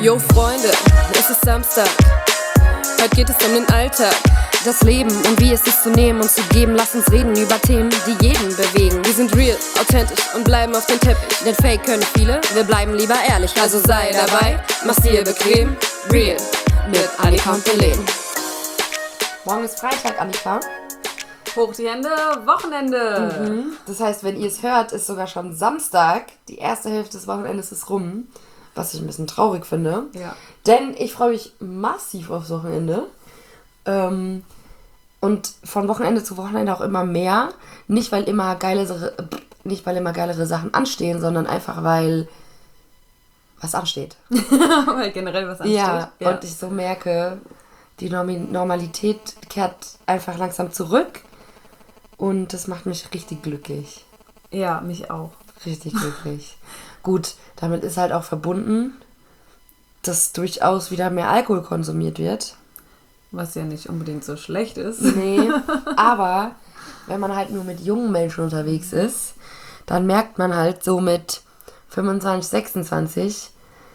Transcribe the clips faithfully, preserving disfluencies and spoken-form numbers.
Yo Freunde, es ist Samstag. Heute geht es um den Alltag, das Leben und wie es ist zu nehmen und zu geben. Lass uns reden über Themen, die jeden bewegen. Wir sind real, authentisch und bleiben auf dem Teppich. Denn Fake können viele, wir bleiben lieber ehrlich. Also sei dabei, mach's dir bequem. Real mit Annika und Belen. Morgen ist Freitag, Annika. Hoch die Hände, Wochenende. Mhm. Das heißt, wenn ihr es hört, ist sogar schon Samstag. Die erste Hälfte des Wochenendes ist rum. Was ich ein bisschen traurig finde. Ja. Denn ich freue mich massiv aufs Wochenende. Ähm, und von Wochenende zu Wochenende auch immer mehr. Nicht, weil immer geilere, nicht, weil immer geilere Sachen anstehen, sondern einfach, weil was ansteht. Weil generell was ansteht. Ja, Ja, und ich so merke, die Normi- Normalität kehrt einfach langsam zurück. Und das macht mich richtig glücklich. Ja, mich auch. Richtig glücklich. Gut, damit ist halt auch verbunden, dass durchaus wieder mehr Alkohol konsumiert wird. Was ja nicht unbedingt so schlecht ist. Nee, aber wenn man halt nur mit jungen Menschen unterwegs ist, dann merkt man halt so mit fünfundzwanzig, sechsundzwanzig.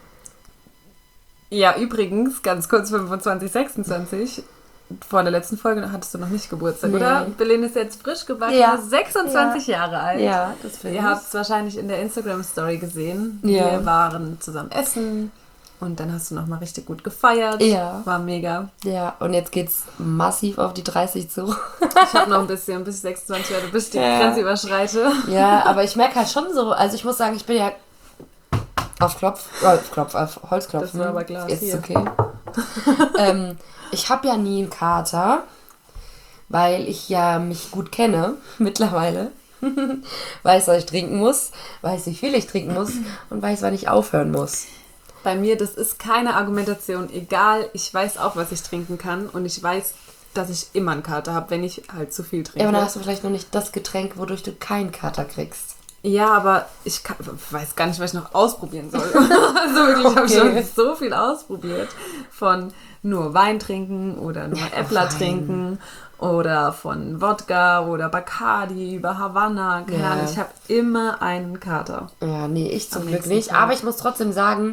Ja, übrigens, ganz kurz, fünfundzwanzig, sechsundzwanzig. Vor der letzten Folge hattest du noch nicht Geburtstag, Nee. oder? Belen ist jetzt frisch gebacken, Ja. sechsundzwanzig Jahre alt. Ja, das finde ich. Ihr habt es wahrscheinlich in der Instagram-Story gesehen. Ja. Wir waren zusammen essen und dann hast du nochmal richtig gut gefeiert. Ja. War mega. Ja, und jetzt geht's massiv auf die dreißig zu. Ich habe noch ein bisschen, bis ich sechsundzwanzig werde, bis ich die Ja. Grenze überschreite. Ja, aber ich merke halt schon so, also ich muss sagen, ich bin ja auf Klopf, äh, auf Klopf, auf Holzklopfen. Das war aber Glas Ist hier. okay. ähm, ich habe ja nie einen Kater, weil ich ja mich gut kenne mittlerweile. Weiß, was ich trinken muss, weiß, wie viel ich trinken muss und weiß, wann ich aufhören muss. Bei mir, das ist keine Argumentation. Egal, ich weiß auch, was ich trinken kann und ich weiß, dass ich immer einen Kater habe, wenn ich halt zu viel trinke. Ja, aber dann hast du vielleicht noch nicht das Getränk, wodurch du keinen Kater kriegst. Ja, aber ich kann, weiß gar nicht, was ich noch ausprobieren soll. Also wirklich, ich habe Okay. schon so viel ausprobiert. Von nur Wein trinken oder nur Äppler Wein. trinken oder von Wodka oder Bacardi über Havanna. Keine Ja. Ahnung, ich habe immer einen Kater. Ja, nee, ich zum Am Glück nächsten nicht. Tag. Aber ich muss trotzdem sagen,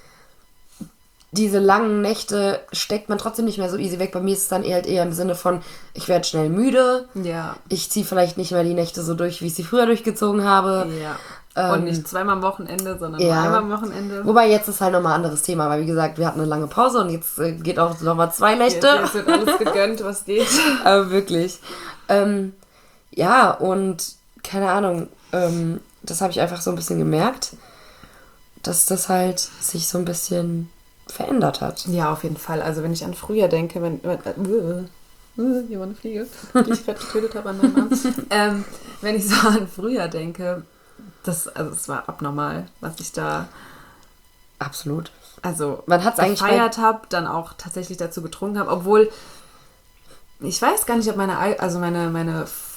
diese langen Nächte steckt man trotzdem nicht mehr so easy weg. Bei mir ist es dann eher, halt eher im Sinne von, ich werde schnell müde. Ja. Ich ziehe vielleicht nicht mehr die Nächte so durch, wie ich sie früher durchgezogen habe. Ja. Ähm, Und nicht zweimal am Wochenende, sondern ja. nur einmal am Wochenende. Wobei jetzt ist halt nochmal ein anderes Thema, weil wie gesagt, wir hatten eine lange Pause und jetzt äh, geht auch nochmal zwei Nächte. Jetzt, jetzt wird alles gegönnt, was geht. Aber wirklich. Ähm, ja, und keine Ahnung, ähm, das habe ich einfach so ein bisschen gemerkt, dass das halt sich so ein bisschen verändert hat. Ja, auf jeden Fall. Also wenn ich an früher denke, wenn... wenn äh, äh, hier war eine Fliege, die ich gerade getötet habe an meinem Arm. ähm, wenn ich so an früher denke, das, also es war abnormal, was ich da Absolut. also Man hat's eigentlich gefeiert habe, dann auch tatsächlich dazu getrunken habe, obwohl ich weiß gar nicht, ob meine Al- also meine meine F-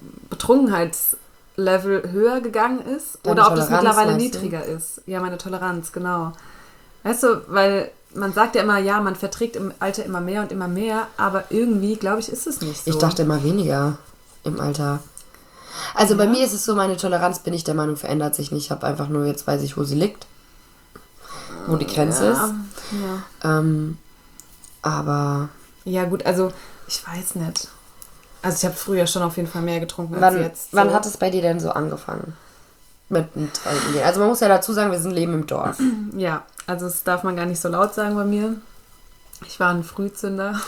Betrunkenheitslevel höher gegangen ist Deine oder ob das Toleranz, mittlerweile meinst du? niedriger ist. Ja, meine Toleranz, genau. Weißt du, weil man sagt ja immer, ja, man verträgt im Alter immer mehr und immer mehr, aber irgendwie, glaube ich, ist es nicht so. Ich dachte immer weniger im Alter. Also bei Ja. mir ist es so, meine Toleranz, bin ich der Meinung, verändert sich nicht. Ich habe einfach nur, jetzt weiß ich, wo sie liegt. Wo die Grenze ja, ist. ja. Ähm, aber Ja, gut, also ich weiß nicht. Also ich habe früher schon auf jeden Fall mehr getrunken als wann, jetzt. wann so. hat es bei dir denn so angefangen? Mit dem Trinken gehen. Also man muss ja dazu sagen, wir sind leben im Dorf. Ja, also das darf man gar nicht so laut sagen bei mir. Ich war ein Frühzünder.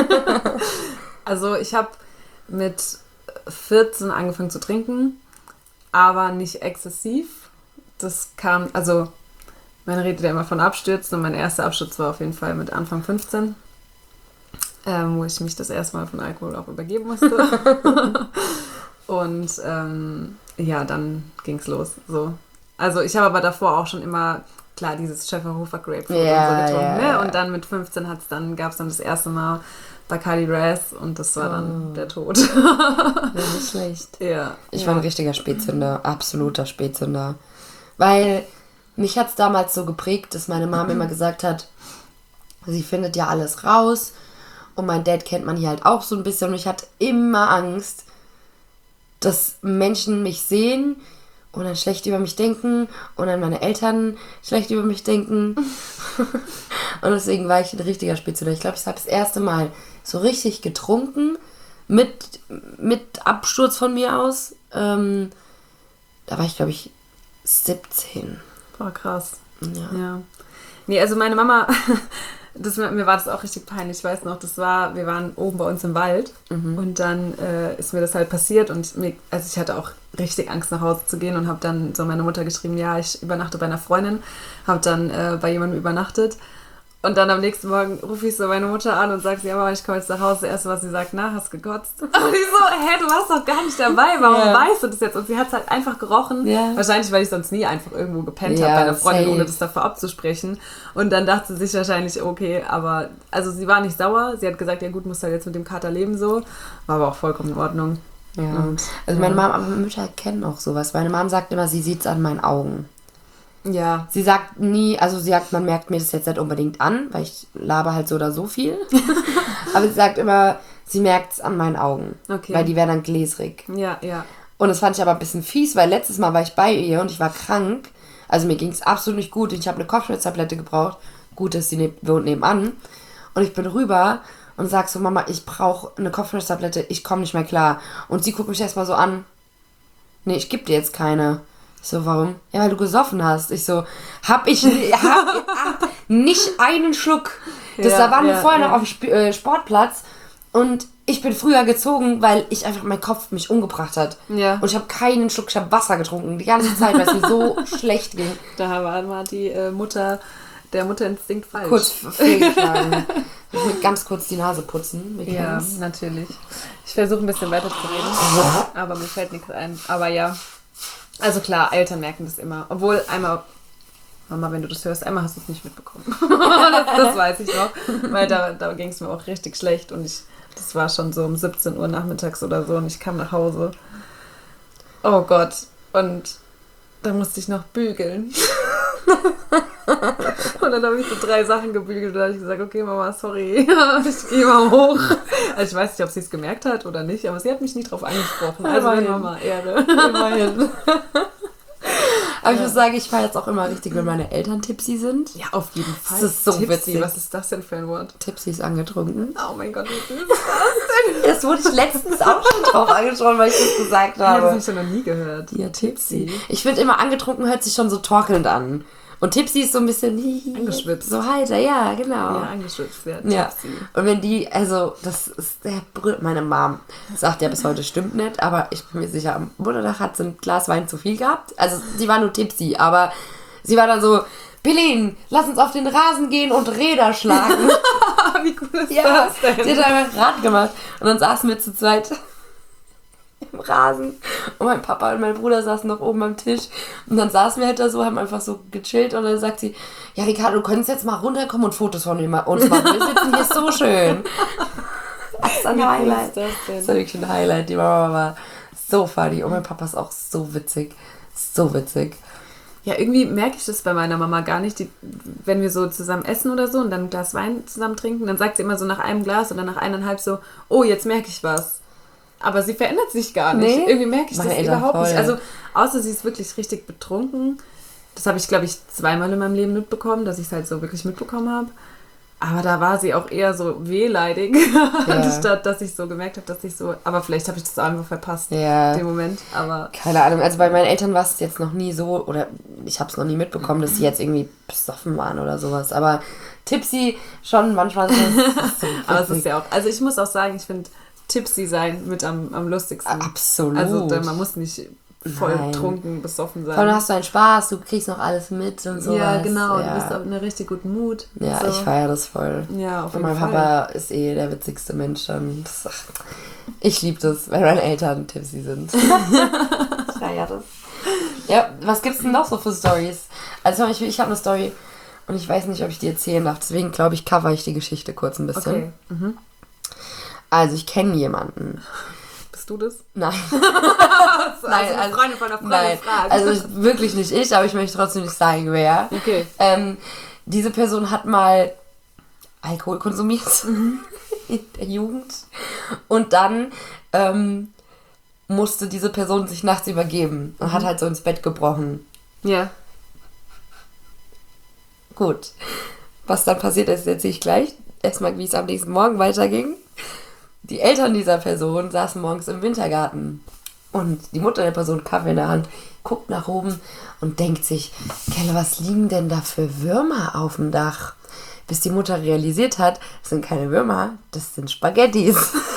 Also ich habe mit vierzehn angefangen zu trinken, aber nicht exzessiv. Das kam, also man redet ja immer von Abstürzen und mein erster Absturz war auf jeden Fall mit Anfang fünfzehn, ähm, wo ich mich das erste Mal von Alkohol auch übergeben musste. Und ähm, ja, dann ging's los. So. Also ich habe aber davor auch schon immer, klar, dieses Schäferhofer Grapefruit Ja, und so getrunken. ja, Ne? ja. Und dann mit fünfzehn hat's dann, gab es dann das erste Mal Bacardi Raz und das war dann Oh. der Tod. Ja, nicht schlecht. Ja. Ich ja. war ein richtiger Spätzünder, absoluter Spätzünder. Weil mich hat es damals so geprägt, dass meine Mom immer gesagt hat, sie findet ja alles raus. Und mein Dad kennt man hier halt auch so ein bisschen. Und ich hatte immer Angst, dass Menschen mich sehen und dann schlecht über mich denken und dann meine Eltern schlecht über mich denken. Und deswegen war ich ein richtiger Spätzünder. Ich glaube, ich habe das erste Mal so richtig getrunken, mit, mit Absturz von mir aus. Ähm, da war ich, glaube ich, siebzehn. Boah, krass. Ja. Ja. Nee, also meine Mama, das, mir war das auch richtig peinlich. Ich weiß noch, das war, wir waren oben bei uns im Wald Mhm. und dann äh, ist mir das halt passiert und mir, also ich hatte auch richtig Angst nach Hause zu gehen und habe dann so meine Mutter geschrieben, ja, ich übernachte bei einer Freundin, habe dann äh, bei jemandem übernachtet. Und dann am nächsten Morgen rufe ich so meine Mutter an und sage, ja Mama, ich komme jetzt nach Hause. Das erste, was sie sagt, na, hast gekotzt? Und ich so, hä, du warst doch gar nicht dabei, warum Ja. weißt du das jetzt? Und sie hat es halt einfach gerochen. Ja. Wahrscheinlich, weil ich sonst nie einfach irgendwo gepennt Ja, habe bei einer Freundin, safe. ohne das davor abzusprechen. Und dann dachte sie sich wahrscheinlich, okay, aber, also sie war nicht sauer. Sie hat gesagt, ja gut, musst halt jetzt mit dem Kater leben so. War aber auch vollkommen in Ordnung. Ja. Und, Also meine ja. Mom, aber Mütter kennen auch sowas. Meine Mom sagt immer, sie sieht es an meinen Augen. Ja. Sie sagt nie, also sie sagt, man merkt mir das jetzt nicht unbedingt an, weil ich laber halt so oder so viel. Aber sie sagt immer, sie merkt es an meinen Augen. Okay. Weil die werden dann gläsrig. Ja, ja. Und das fand ich aber ein bisschen fies, weil letztes Mal war ich bei ihr und ich war krank. Also mir ging es absolut nicht gut. Ich habe eine Kopfschmerztablette gebraucht. Gut, dass sie ne- wohnt nebenan. Und ich bin rüber und sag so, Mama, ich brauche eine Kopfschmerztablette. Ich komme nicht mehr klar. Und sie guckt mich erstmal so an. Nee, ich gebe dir jetzt keine. Ich so, warum? Ja, weil du gesoffen hast. Ich so, hab ich hab, hab nicht einen Schluck. Das Ja, da waren wir ja, vorher ja. noch auf dem Sp- äh, Sportplatz und ich bin früher gezogen, weil ich einfach, mein Kopf mich umgebracht hat. Ja. Und ich habe keinen Schluck, ich habe Wasser getrunken. Die ganze Zeit, weil es mir so schlecht ging. Da war mal die äh, Mutter, der Mutterinstinkt falsch. Kurz fehlgeschlagen. Ich will ganz kurz die Nase putzen. Wir Ja, kennen's. natürlich. Ich versuche ein bisschen weiter zu reden, aber mir fällt nichts ein. Aber ja, also klar, Eltern merken das immer. Obwohl einmal, Mama, wenn du das hörst, einmal hast du es nicht mitbekommen. das, das weiß ich noch, weil da, da ging es mir auch richtig schlecht und ich, das war schon so um siebzehn Uhr nachmittags oder so und ich kam nach Hause. Oh Gott, und da musste ich noch bügeln. Und dann habe ich so drei Sachen gebügelt und dann habe ich gesagt, okay Mama, sorry, ich gehe mal hoch. Also ich weiß nicht, ob sie es gemerkt hat oder nicht, aber sie hat mich nie drauf angesprochen. Also wenn Immerhin. Mama, Ehre. Immerhin. Aber ich muss sagen, ich feiere jetzt auch immer richtig, wenn meine Eltern tipsy sind. Ja, auf jeden Fall. Das ist so Tipsy, witzig. was ist das denn für ein Wort? Tipsy ist angetrunken. Oh mein Gott, wie süß. Das wurde ich letztens auch schon drauf angesprochen, weil ich das gesagt Ich habe habe. das schon noch nie gehört. Ja, tipsy. Ich finde immer, angetrunken hört sich schon so torkelnd an. Und tipsy ist so ein bisschen Angeschwipst. So heiter, ja, genau. Ja, angeschützt werden. Ja. Tipsy. Und wenn die, also, das ist der Brü meine Mom sagt ja bis heute stimmt nicht, aber ich bin mir sicher, am Muttertag hat sie ein Glas Wein zu viel gehabt. Also, sie war nur tipsy, aber sie war dann so, Bilin, lass uns auf den Rasen gehen und Räder schlagen. Wie cool ist Ja, das denn? sie hat einfach Rad gemacht. Und dann saßen wir zu zweit im Rasen. Und mein Papa und mein Bruder saßen noch oben am Tisch. Und dann saßen wir halt da so, haben einfach so gechillt. Und dann sagt sie, ja Ricardo, du könntest jetzt mal runterkommen und Fotos von uns machen. Wir sitzen hier so schön. Das ist ein Wie cool Highlight. ist das denn? Das war wirklich ein Highlight. Die Mama war so funny. Und mein Papa ist auch so witzig. So witzig. Ja, irgendwie merke ich das bei meiner Mama gar nicht. Die, wenn wir so zusammen essen oder so und dann ein Glas Wein zusammen trinken, dann sagt sie immer so nach einem Glas oder nach eineinhalb so, oh, jetzt merke ich was. Aber sie verändert sich gar nicht. Nee. Irgendwie merke ich Meine das Eltern überhaupt voll. nicht. Also, außer sie ist wirklich richtig betrunken. Das habe ich, glaube ich, zweimal in meinem Leben mitbekommen, dass ich es halt so wirklich mitbekommen habe. Aber da war sie auch eher so wehleidig, Ja. anstatt dass ich so gemerkt habe, dass ich so... Aber vielleicht habe ich das auch einfach verpasst, Ja. den Moment. Aber Keine Ahnung, also bei meinen Eltern war es jetzt noch nie so, oder ich habe es noch nie mitbekommen, dass sie jetzt irgendwie besoffen waren oder sowas. Aber tipsy schon manchmal so. so Aber es ist witzig. ja auch, also ich muss auch sagen, ich finde tipsy sein mit am, am lustigsten. Absolut. Also da, man muss nicht voll Nein. trunken, besoffen sein. Vor allem hast du einen Spaß, du kriegst noch alles mit und sowas. ja, genau, Ja, du bist auf einem richtig guten Mut. ja so. ich feiere das voll. Ja, auf Und jeden mein Fall. Papa ist eh der witzigste Mensch dann. Das, ach, ich liebe das, wenn meine Eltern tipsy sind. Ich feiere das. Ja, was gibt's denn noch so für Stories? Also ich, ich habe eine Story und ich weiß nicht, ob ich die erzählen darf. Deswegen glaube ich, cover ich die Geschichte kurz ein bisschen. Okay. Mhm. Also ich kenne jemanden. Bist du das? Nein. Also Nein, eine also- Freundin von einer Freundin Nein, fragt. also ich, wirklich nicht ich, aber ich möchte trotzdem nicht sagen, wer. Okay. Ähm, diese Person hat mal Alkohol konsumiert in der Jugend und dann ähm, musste diese Person sich nachts übergeben und mhm. hat halt so ins Bett gebrochen. Ja. Gut. Was dann passiert ist, erzähle ich gleich. Erstmal, wie es am nächsten Morgen weiterging. Die Eltern dieser Person saßen morgens im Wintergarten. Und die Mutter der Person, Kaffee in der Hand, guckt nach oben und denkt sich, Kelle, was liegen denn da für Würmer auf dem Dach? Bis die Mutter realisiert hat, das sind keine Würmer, das sind Spaghettis.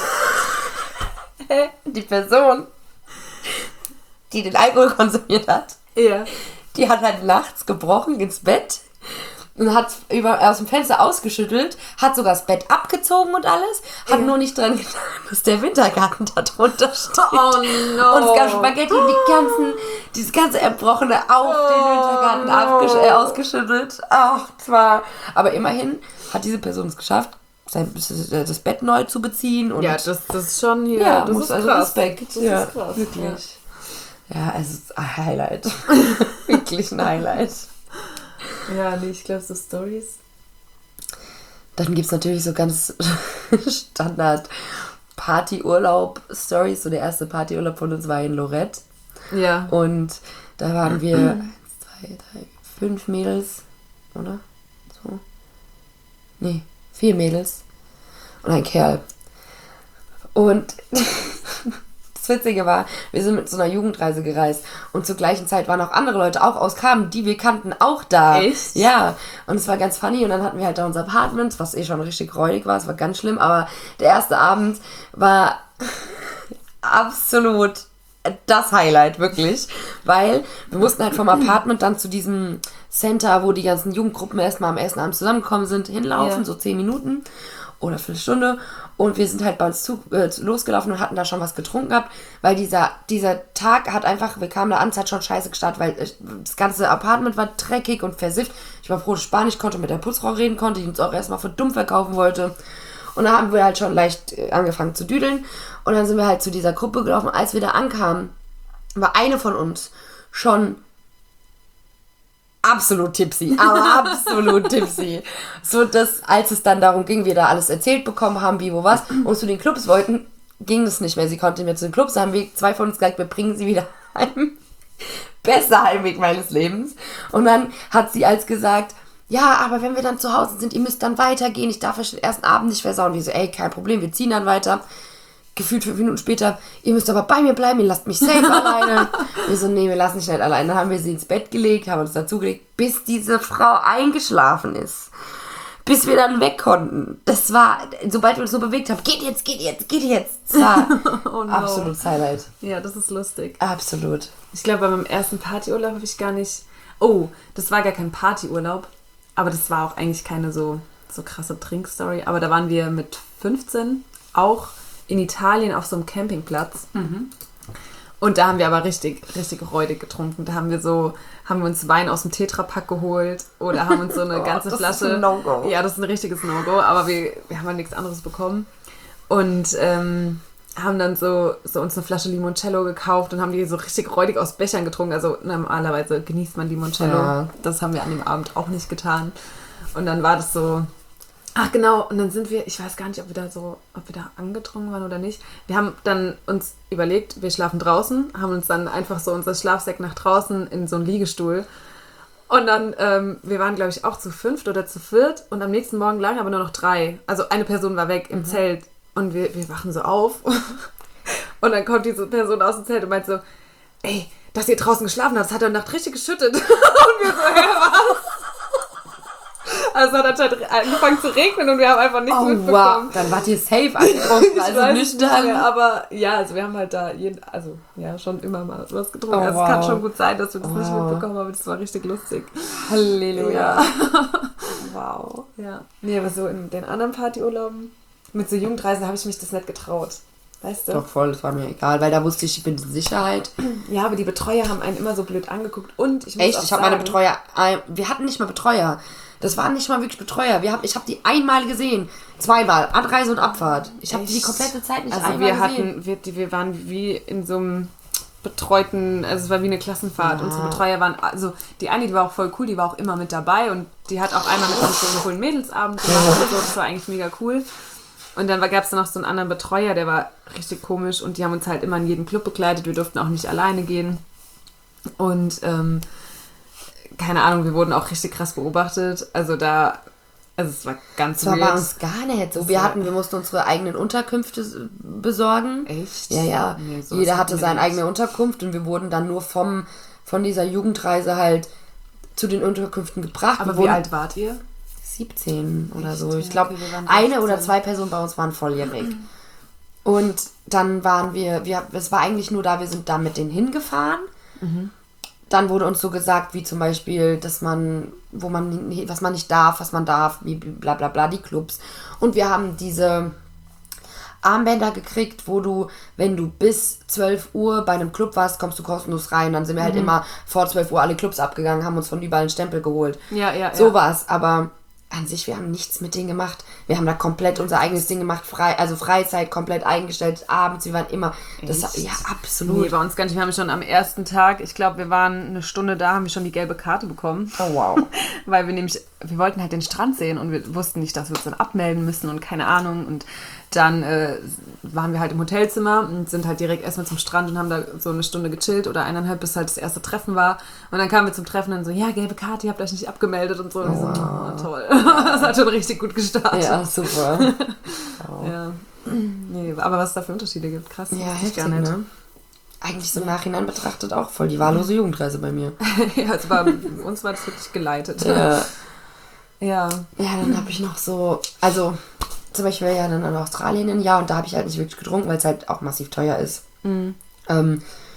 Die Person, die den Alkohol konsumiert hat, ja. die hat halt nachts gebrochen ins Bett und hat über, aus dem Fenster ausgeschüttelt, hat sogar das Bett abgezogen und alles, hat ja. nur nicht dran gedacht, dass der Wintergarten da drunter steht. Oh no. Und es gab Spaghetti und die ganzen, dieses ganze Erbrochene auf oh den Wintergarten no. abgesch- äh, ausgeschüttelt. Ach, zwar. Aber immerhin hat diese Person es geschafft, sein, das Bett neu zu beziehen. Und ja, das, das ist schon hier, ja, das muss ist also krass. Respekt. Das ja, ist krass. Wirklich. Ja, ja es ist ein Highlight. Wirklich ein Highlight. Ja, nee, ich glaube, so Storys. Dann gibt es natürlich so ganz Standard Partyurlaub-Stories. So der erste Partyurlaub von uns war in Lorette. Ja. Und da waren wir eins, zwei, drei, fünf Mädels, oder? So. Nee, vier Mädels und ein Kerl. Und das Witzige war, wir sind mit so einer Jugendreise gereist und zur gleichen Zeit waren auch andere Leute, auch aus Kamen, die wir kannten, auch da. Echt? Ja, und es war ganz funny und dann hatten wir halt da unser Apartment, was eh schon richtig räudig war, es war ganz schlimm, aber der erste Abend war absolut das Highlight, wirklich, weil wir mussten halt vom Apartment dann zu diesem Center, wo die ganzen Jugendgruppen erstmal am ersten Abend zusammengekommen sind, hinlaufen, ja. so zehn Minuten oder Viertelstunde. Und wir sind halt bei uns zu, äh, losgelaufen und hatten da schon was getrunken gehabt, weil dieser, dieser Tag hat einfach, wir kamen da an, es hat schon scheiße gestartet, weil äh, das ganze Apartment war dreckig und versifft. Ich war froh, dass Spanisch konnte, mit der Putzfrau reden konnte, die uns auch erstmal für dumm verkaufen wollte. Und da haben wir halt schon leicht äh, angefangen zu düdeln. Und dann sind wir halt zu dieser Gruppe gelaufen. Als wir da ankamen, war eine von uns schon absolut tipsy, aber absolut tipsy. So, dass, als es dann darum ging, wir da alles erzählt bekommen haben, wie, wo, was, und zu den Clubs wollten, ging das nicht mehr. Sie konnte mehr zu den Clubs, da haben wir zwei von uns gesagt, wir bringen sie wieder heim. Bester Heimweg meines Lebens. Und dann hat sie als gesagt, ja, aber wenn wir dann zu Hause sind, ihr müsst dann weitergehen, ich darf euch den ersten Abend nicht versauen. Wir so, ey, kein Problem, wir ziehen dann weiter. Gefühlt fünf Minuten später, ihr müsst aber bei mir bleiben, ihr lasst mich safe alleine. Wir so, nee, wir lassen dich nicht alleine. Dann haben wir sie ins Bett gelegt, haben uns dazugelegt, bis diese Frau eingeschlafen ist. Bis wir dann weg konnten. Das war, sobald wir uns so bewegt haben, geht jetzt, geht jetzt, geht jetzt. Das war oh no. absolutes Highlight. Ja, das ist lustig. Absolut. Ich glaube, bei meinem ersten Partyurlaub habe ich gar nicht... Oh, das war gar kein Partyurlaub, aber das war auch eigentlich keine so, so krasse Trinkstory. Aber da waren wir mit fünfzehn auch in Italien auf so einem Campingplatz. Mhm. Und da haben wir aber richtig, richtig räudig getrunken. Da haben wir so, haben wir uns Wein aus dem Tetrapack geholt oder haben uns so eine oh, ganze das Flasche. Ist ein No-Go. Ja, das ist ein richtiges No-Go, aber wir, wir haben halt nichts anderes bekommen. Und ähm, haben dann so, so uns eine Flasche Limoncello gekauft und haben die so richtig räudig aus Bechern getrunken. Also normalerweise genießt man Limoncello. Ja. Das haben wir an dem Abend auch nicht getan. Und dann war das so... Ach genau, und dann sind wir, ich weiß gar nicht, ob wir da so, ob wir da angetrunken waren oder nicht. Wir haben dann uns überlegt, wir schlafen draußen, haben uns dann einfach so unser Schlafsack nach draußen in so einen Liegestuhl. Und dann, ähm, wir waren glaube ich auch zu fünft oder zu viert und am nächsten Morgen lagen aber nur noch drei. Also eine Person war weg im mhm. Zelt und wir, wir wachen so auf. Und dann kommt diese Person aus dem Zelt und meint so, ey, dass ihr draußen geschlafen habt, das hat heute Nacht richtig geschüttet. Und wir so, hä, was? Also es hat anscheinend angefangen zu regnen und wir haben einfach nichts oh, mitbekommen. Wow. Dann wart ihr safe angetrunken, also nüchtern. Nicht aber ja, also wir haben halt da jeden, also ja, schon immer mal was getrunken. Oh, also wow. es kann schon gut sein, dass wir das wow. nicht mitbekommen haben, aber das war richtig lustig. Halleluja. Ja. Wow. Ja. Nee, aber so in den anderen Partyurlauben mit so Jugendreisen habe ich mich das nicht getraut. Weißt du? Doch voll, das war mir egal, weil da wusste ich, ich bin in Sicherheit. Ja, aber die Betreuer haben einen immer so blöd angeguckt und ich muss Echt? auch Ich habe meine Betreuer, wir hatten nicht mal Betreuer. Das waren nicht mal wirklich Betreuer. Wir haben, ich habe die einmal gesehen. Zweimal. Anreise und Abfahrt. Ich habe die komplette Zeit nicht also einmal wir gesehen. Hatten, wir, wir waren wie in so einem betreuten, also es war wie eine Klassenfahrt. Ja. Unsere Betreuer waren, also die eine, die war auch voll cool, die war auch immer mit dabei und die hat auch einmal mit uns so einen coolen Mädelsabend gemacht und so. Das war eigentlich mega cool. Und dann gab es noch so einen anderen Betreuer, der war richtig komisch und die haben uns halt immer in jeden Club begleitet. Wir durften auch nicht alleine gehen. Und ähm, keine Ahnung, wir wurden auch richtig krass beobachtet. Also da, also es war ganz Das war weird. bei uns gar nicht so. Das Wir war- hatten, wir mussten unsere eigenen Unterkünfte besorgen. Echt? Ja, ja. Nee, sowas Jeder hatten hatte wir seine nicht. eigene Unterkunft und wir wurden dann nur vom, von dieser Jugendreise halt zu den Unterkünften gebracht. Aber wir wie wurden alt wart ihr? siebzehn oder Echt? so. Ich Ja, glaube, okay, wir waren eine sechzehn. oder zwei Personen bei uns waren volljährig. Und dann waren wir, wir, es war eigentlich nur da, wir sind da mit denen hingefahren. Dann wurde uns so gesagt, wie zum Beispiel, dass man, wo man, was man nicht darf, was man darf, wie bla bla bla, die Clubs. Und wir haben diese Armbänder gekriegt, wo du, wenn du bis zwölf Uhr bei einem Club warst, kommst du kostenlos rein. Dann sind wir halt immer vor zwölf Uhr alle Clubs abgegangen, haben uns von überall einen Stempel geholt. Ja, ja, So ja. war es, aber an sich, wir haben nichts mit denen gemacht. Wir haben da komplett unser eigenes Ding gemacht, frei, also Freizeit komplett eingestellt, abends, wir waren immer, das Echt? ja, absolut. Nee, bei uns gar nicht. Wir haben schon am ersten Tag, ich glaube, wir waren eine Stunde da, haben wir schon die gelbe Karte bekommen. Oh, wow. Weil wir nämlich, wir wollten halt den Strand sehen und wir wussten nicht, dass wir uns dann abmelden müssen und keine Ahnung. Und dann äh, waren wir halt im Hotelzimmer und sind halt direkt erstmal zum Strand und haben da so eine Stunde gechillt oder eineinhalb, bis halt das erste Treffen war. Und dann kamen wir zum Treffen und dann so, ja, gelbe Karte, ihr habt euch nicht abgemeldet und so. Und ich so, oh, toll. Das hat schon richtig gut gestartet. Ja, super. Ja. Nee, aber was es da für Unterschiede gibt, krass. Ja, wusste ich heftig, ne? Eigentlich so im Nachhinein betrachtet auch voll die wahllose Jugendreise bei mir. Ja, es war, uns war das wirklich geleitet. Ja, Ja. ja dann habe ich noch so, also zum Beispiel ja dann in Australien ein Jahr und da habe ich halt nicht wirklich getrunken, weil es halt auch massiv teuer ist. Mhm. Ähm,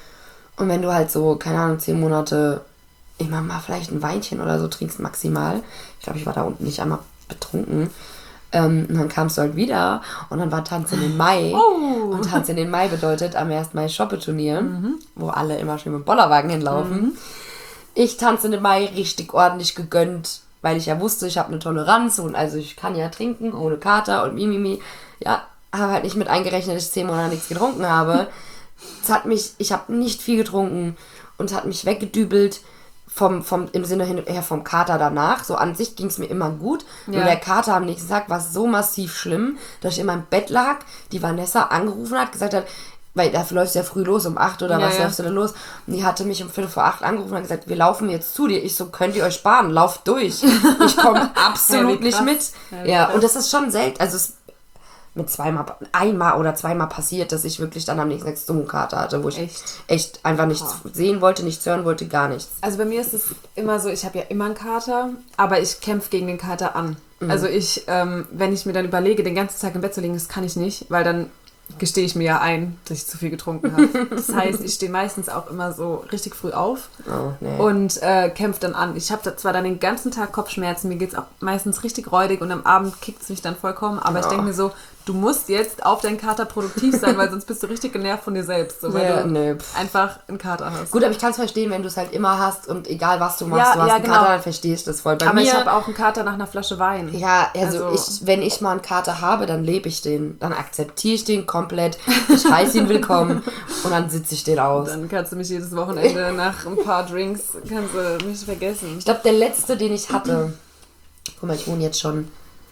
und wenn du halt so, keine Ahnung, zehn Monate immer mal vielleicht ein Weinchen oder so trinkst maximal, ich glaube, ich war da unten nicht einmal betrunken, ähm, und dann kamst du halt wieder und dann war Tanz in den Mai. Oh. Und Tanz in den Mai bedeutet am ersten Mai Shoppe-Turnier, wo alle immer schön mit dem Bollerwagen hinlaufen. Ich tanze in den Mai richtig ordentlich gegönnt, weil ich ja wusste, ich habe eine Toleranz und also ich kann ja trinken ohne Kater und mimimi. Ja, habe halt nicht mit eingerechnet, dass ich zehn Monate nichts getrunken habe. Es hat mich, ich habe nicht viel getrunken und es hat mich weggedübelt vom, vom, im Sinne hin- her vom Kater danach. So an sich ging es mir immer gut. Nur Ja. der Kater am nächsten Tag war so massiv schlimm, dass ich in meinem Bett lag, die Vanessa angerufen hat, gesagt hat, weil da läufst du ja früh los, um acht oder Ja, was ja. läufst du denn los? Und die hatte mich um viertel vor acht angerufen und hat gesagt, wir laufen jetzt zu dir. Ich so, könnt ihr euch sparen, lauft durch. Ich komme absolut Ja, wie nicht krass. mit. Ja, wie Ja, krass. und das ist schon selten, also es mit zweimal, einmal oder zweimal passiert, dass ich wirklich dann am nächsten Tag so einen Kater hatte, wo ich Echt? echt einfach nichts sehen wollte, nichts hören wollte, gar nichts. Also bei mir ist es immer so, ich habe ja immer einen Kater, aber ich kämpfe gegen den Kater an. Also ich, ähm, wenn ich mir dann überlege, den ganzen Tag im Bett zu liegen, das kann ich nicht, weil dann gestehe ich mir ja ein, dass ich zu viel getrunken habe. Das heißt, ich stehe meistens auch immer so richtig früh auf Oh, nee. und äh, kämpfe dann an. Ich habe da zwar dann den ganzen Tag Kopfschmerzen, mir geht es auch meistens richtig räudig und am Abend kickt es mich dann vollkommen, aber ich Ja. denke mir so, du musst jetzt auf deinen Kater produktiv sein, weil sonst bist du richtig genervt von dir selbst, so, weil Ja, du nee, pff. einfach einen Kater hast. Gut, aber ich kann es verstehen, wenn du es halt immer hast und egal was du machst, Ja, du hast ja, einen genau. Kater, dann verstehst du das voll. Bei aber mir, ich habe auch einen Kater nach einer Flasche Wein. ja, also, Also- ich, wenn ich mal einen Kater habe, dann lebe ich den. Dann akzeptiere ich den komplett. Ich heiße ihn willkommen und dann sitze ich den aus. Dann kannst du mich jedes Wochenende nach ein paar Drinks, kannst du mich vergessen. Ich glaube, der letzte, den ich hatte, guck mal, ich wohne jetzt schon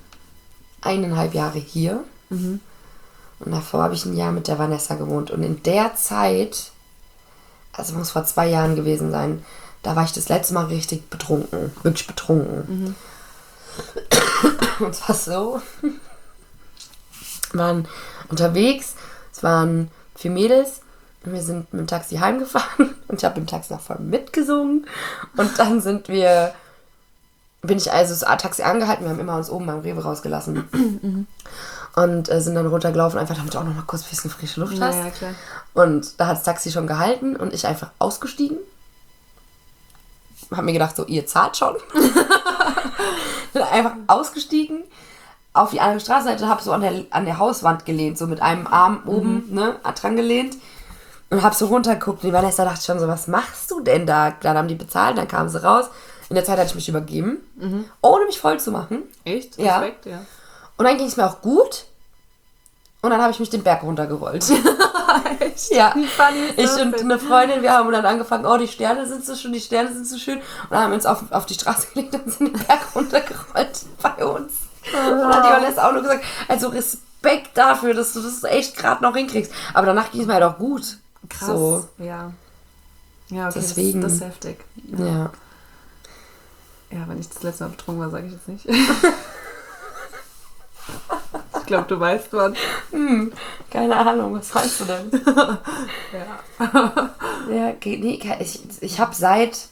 eineinhalb Jahre hier. Und davor habe ich ein Jahr mit der Vanessa gewohnt. Und in der Zeit, also muss vor zwei Jahren gewesen sein, da war ich das letzte Mal richtig betrunken. Wirklich betrunken. Und zwar so. Wir waren unterwegs, es waren vier Mädels. Und wir sind mit dem Taxi heimgefahren und ich habe im Taxi noch voll mitgesungen. Und dann sind wir, bin ich also das Taxi angehalten, wir haben immer uns oben beim Rewe rausgelassen. Und äh, sind dann runtergelaufen, einfach damit du auch noch mal kurz ein bisschen frische Luft hast. Ja, ja, klar. Und da hat das Taxi schon gehalten und ich einfach ausgestiegen. Hab mir gedacht, so, ihr zahlt schon. Bin einfach ausgestiegen, auf die andere Straßenseite, hab so an der, an der Hauswand gelehnt, so mit einem Arm oben, ne, dran gelehnt. Und hab so runtergeguckt und die Vanessa dachte schon so, was machst du denn da? Dann haben die bezahlt, dann kamen sie raus. In der Zeit hatte ich mich übergeben, ohne mich voll zu machen. Echt? Ja. Respekt, ja. Und dann ging es mir auch gut. Und dann habe ich mich den Berg runtergerollt. Echt? Ja. Wie funny ist Ich das und denn? eine Freundin, wir haben dann angefangen, oh, die Sterne sind so schön, die Sterne sind so schön. Und dann haben wir uns auf, auf die Straße gelegt und sind den Berg runtergerollt bei uns. Und dann hat die Vanessa auch nur gesagt, also Res Respekt dafür, dass du das echt gerade noch hinkriegst. Aber danach ging es mir halt auch gut. Krass, So. ja. Ja, okay, Deswegen. Das, das ist heftig. Ja. Ja. Ja, wenn ich das letzte Mal betrunken war, sage ich jetzt nicht. Ich glaube, du weißt was. Hm, keine Ahnung, was meinst du denn? Ja. Ja, geht nee, ich, ich habe seit,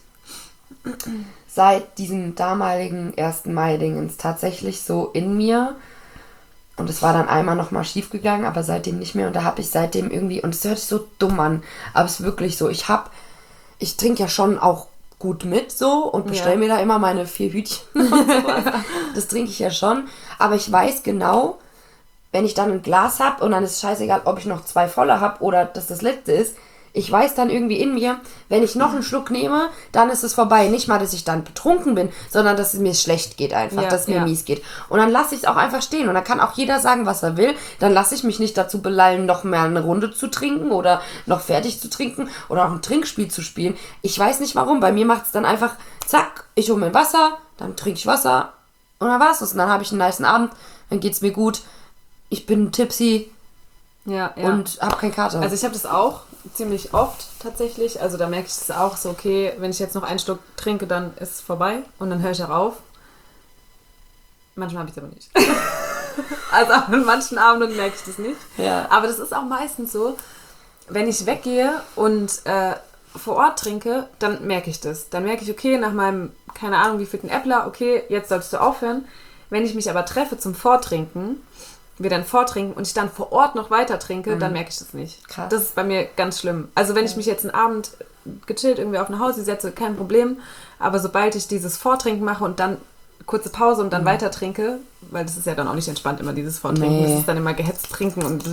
seit diesem damaligen ersten Mai-Dingens tatsächlich so in mir, und es war dann einmal nochmal schief gegangen, aber seitdem nicht mehr, und da habe ich seitdem irgendwie, und es hört sich so dumm an, aber es ist wirklich so, ich habe, ich trinke ja schon auch gut mit so und bestelle Ja. mir da immer meine vier Hütchen und sowas. Das trinke ich ja schon, aber ich weiß genau, wenn ich dann ein Glas habe und dann ist es scheißegal, ob ich noch zwei volle habe oder dass das letzte ist, ich weiß dann irgendwie in mir, wenn ich noch einen Schluck nehme, dann ist es vorbei. Nicht mal, dass ich dann betrunken bin, sondern dass es mir schlecht geht einfach, Ja, dass es mir ja. mies geht. Und dann lasse ich es auch einfach stehen und dann kann auch jeder sagen, was er will. Dann lasse ich mich nicht dazu belallen, noch mehr eine Runde zu trinken oder noch fertig zu trinken oder auch ein Trinkspiel zu spielen. Ich weiß nicht warum. Bei mir macht es dann einfach, zack, ich hole mir Wasser, dann trinke ich Wasser und dann war es das. Und dann habe ich einen nicen Abend, dann geht es mir gut. Ich bin tipsy Ja, ja. und habe keinen Kater. Also ich habe das auch ziemlich oft tatsächlich. Also da merke ich es auch so, okay, wenn ich jetzt noch einen Schluck trinke, dann ist es vorbei und dann höre ich auch auf. Manchmal habe ich es aber nicht. Also auch an manchen Abenden merke ich das nicht. Ja. Aber das ist auch meistens so, wenn ich weggehe und äh, vor Ort trinke, dann merke ich das. Dann merke ich, okay, nach meinem, keine Ahnung, wie vierten Äppler, okay, jetzt solltest du aufhören. Wenn ich mich aber treffe zum Vortrinken, wir dann vortrinken und ich dann vor Ort noch weiter trinke, mhm. dann merke ich das nicht. Krass. Das ist bei mir ganz schlimm. Also wenn ja. ich mich jetzt einen Abend gechillt irgendwie auf eine Hause setze, kein Problem. Aber sobald ich dieses Vortrinken mache und dann kurze Pause und dann mhm. weiter trinke, weil das ist ja dann auch nicht entspannt, immer dieses Vortrinken. Nee. Das ist dann immer gehetzt trinken und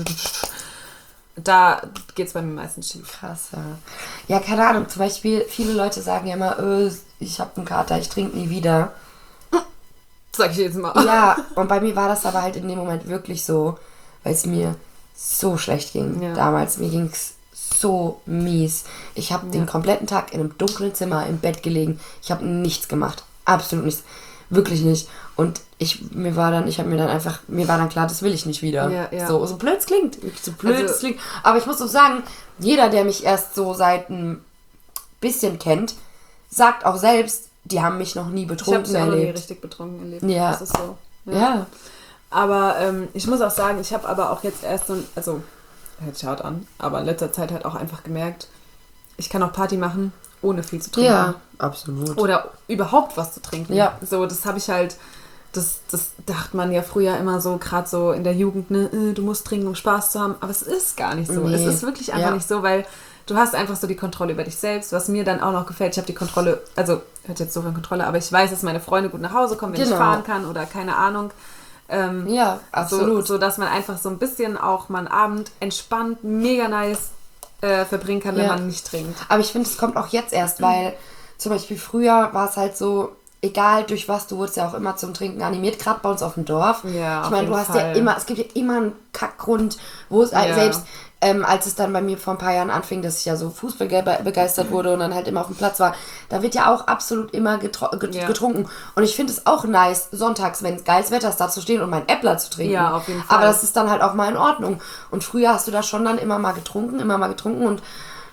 da geht es bei mir meistens schief. Krass, ja. Ja, keine Ahnung. Zum Beispiel, viele Leute sagen ja immer, öh, ich habe einen Kater, ich trinke nie wieder. Sag ich jetzt mal. Ja, und bei mir war das aber halt in dem Moment wirklich so, weil es mir so schlecht ging. Ja. Damals, mir ging es so mies. Ich habe ja. den kompletten Tag in einem dunklen Zimmer im Bett gelegen. Ich habe nichts gemacht. Absolut nichts. Wirklich nicht. Und ich, mir war dann, ich habe mir dann einfach, mir war dann klar, das will ich nicht wieder. Ja, ja. So, so blöd es klingt. So blöd Also, es klingt. Aber ich muss auch sagen, jeder, der mich erst so seit ein bisschen kennt, sagt auch selbst, die haben mich noch nie betrunken ich habe auch noch nie erlebt. richtig betrunken erlebt. Ja. Das ist so. Ja. ja. Aber ähm, ich muss auch sagen, ich habe aber auch jetzt erst so, also, hört sich hart an, aber in letzter Zeit halt auch einfach gemerkt, ich kann auch Party machen, ohne viel zu trinken. Ja, absolut. Oder überhaupt was zu trinken. Ja. So, das habe ich halt, das, das dachte man ja früher immer so, gerade so in der Jugend, ne, äh, du musst trinken, um Spaß zu haben. Aber es ist gar nicht so. Nee. Es ist wirklich einfach ja. nicht so, weil du hast einfach so die Kontrolle über dich selbst, was mir dann auch noch gefällt. Ich habe die Kontrolle, also, hört jetzt so von Kontrolle, aber ich weiß, dass meine Freunde gut nach Hause kommen, wenn genau. ich fahren kann oder keine Ahnung. Ähm, ja, absolut. So, so, dass man einfach so ein bisschen auch mal einen Abend entspannt, mega nice äh, verbringen kann, wenn ja. man nicht trinkt. Aber ich finde, es kommt auch jetzt erst, weil zum Beispiel früher war es halt so, egal durch was, du wurdest ja auch immer zum Trinken animiert, gerade bei uns auf dem Dorf. Ja, ich meine, du hast Fall. ja immer, es gibt ja immer einen Kackgrund, wo es Ja. selbst, ähm, als es dann bei mir vor ein paar Jahren anfing, dass ich ja so Fußball begeistert wurde und dann halt immer auf dem Platz war, da wird ja auch absolut immer getro- get- Ja. getrunken. Und ich finde es auch nice, sonntags, wenn es geiles Wetter ist, da zu stehen und mein Äppler zu trinken. Ja, auf jeden Fall. Aber das ist dann halt auch mal in Ordnung. Und früher hast du da schon dann immer mal getrunken, immer mal getrunken und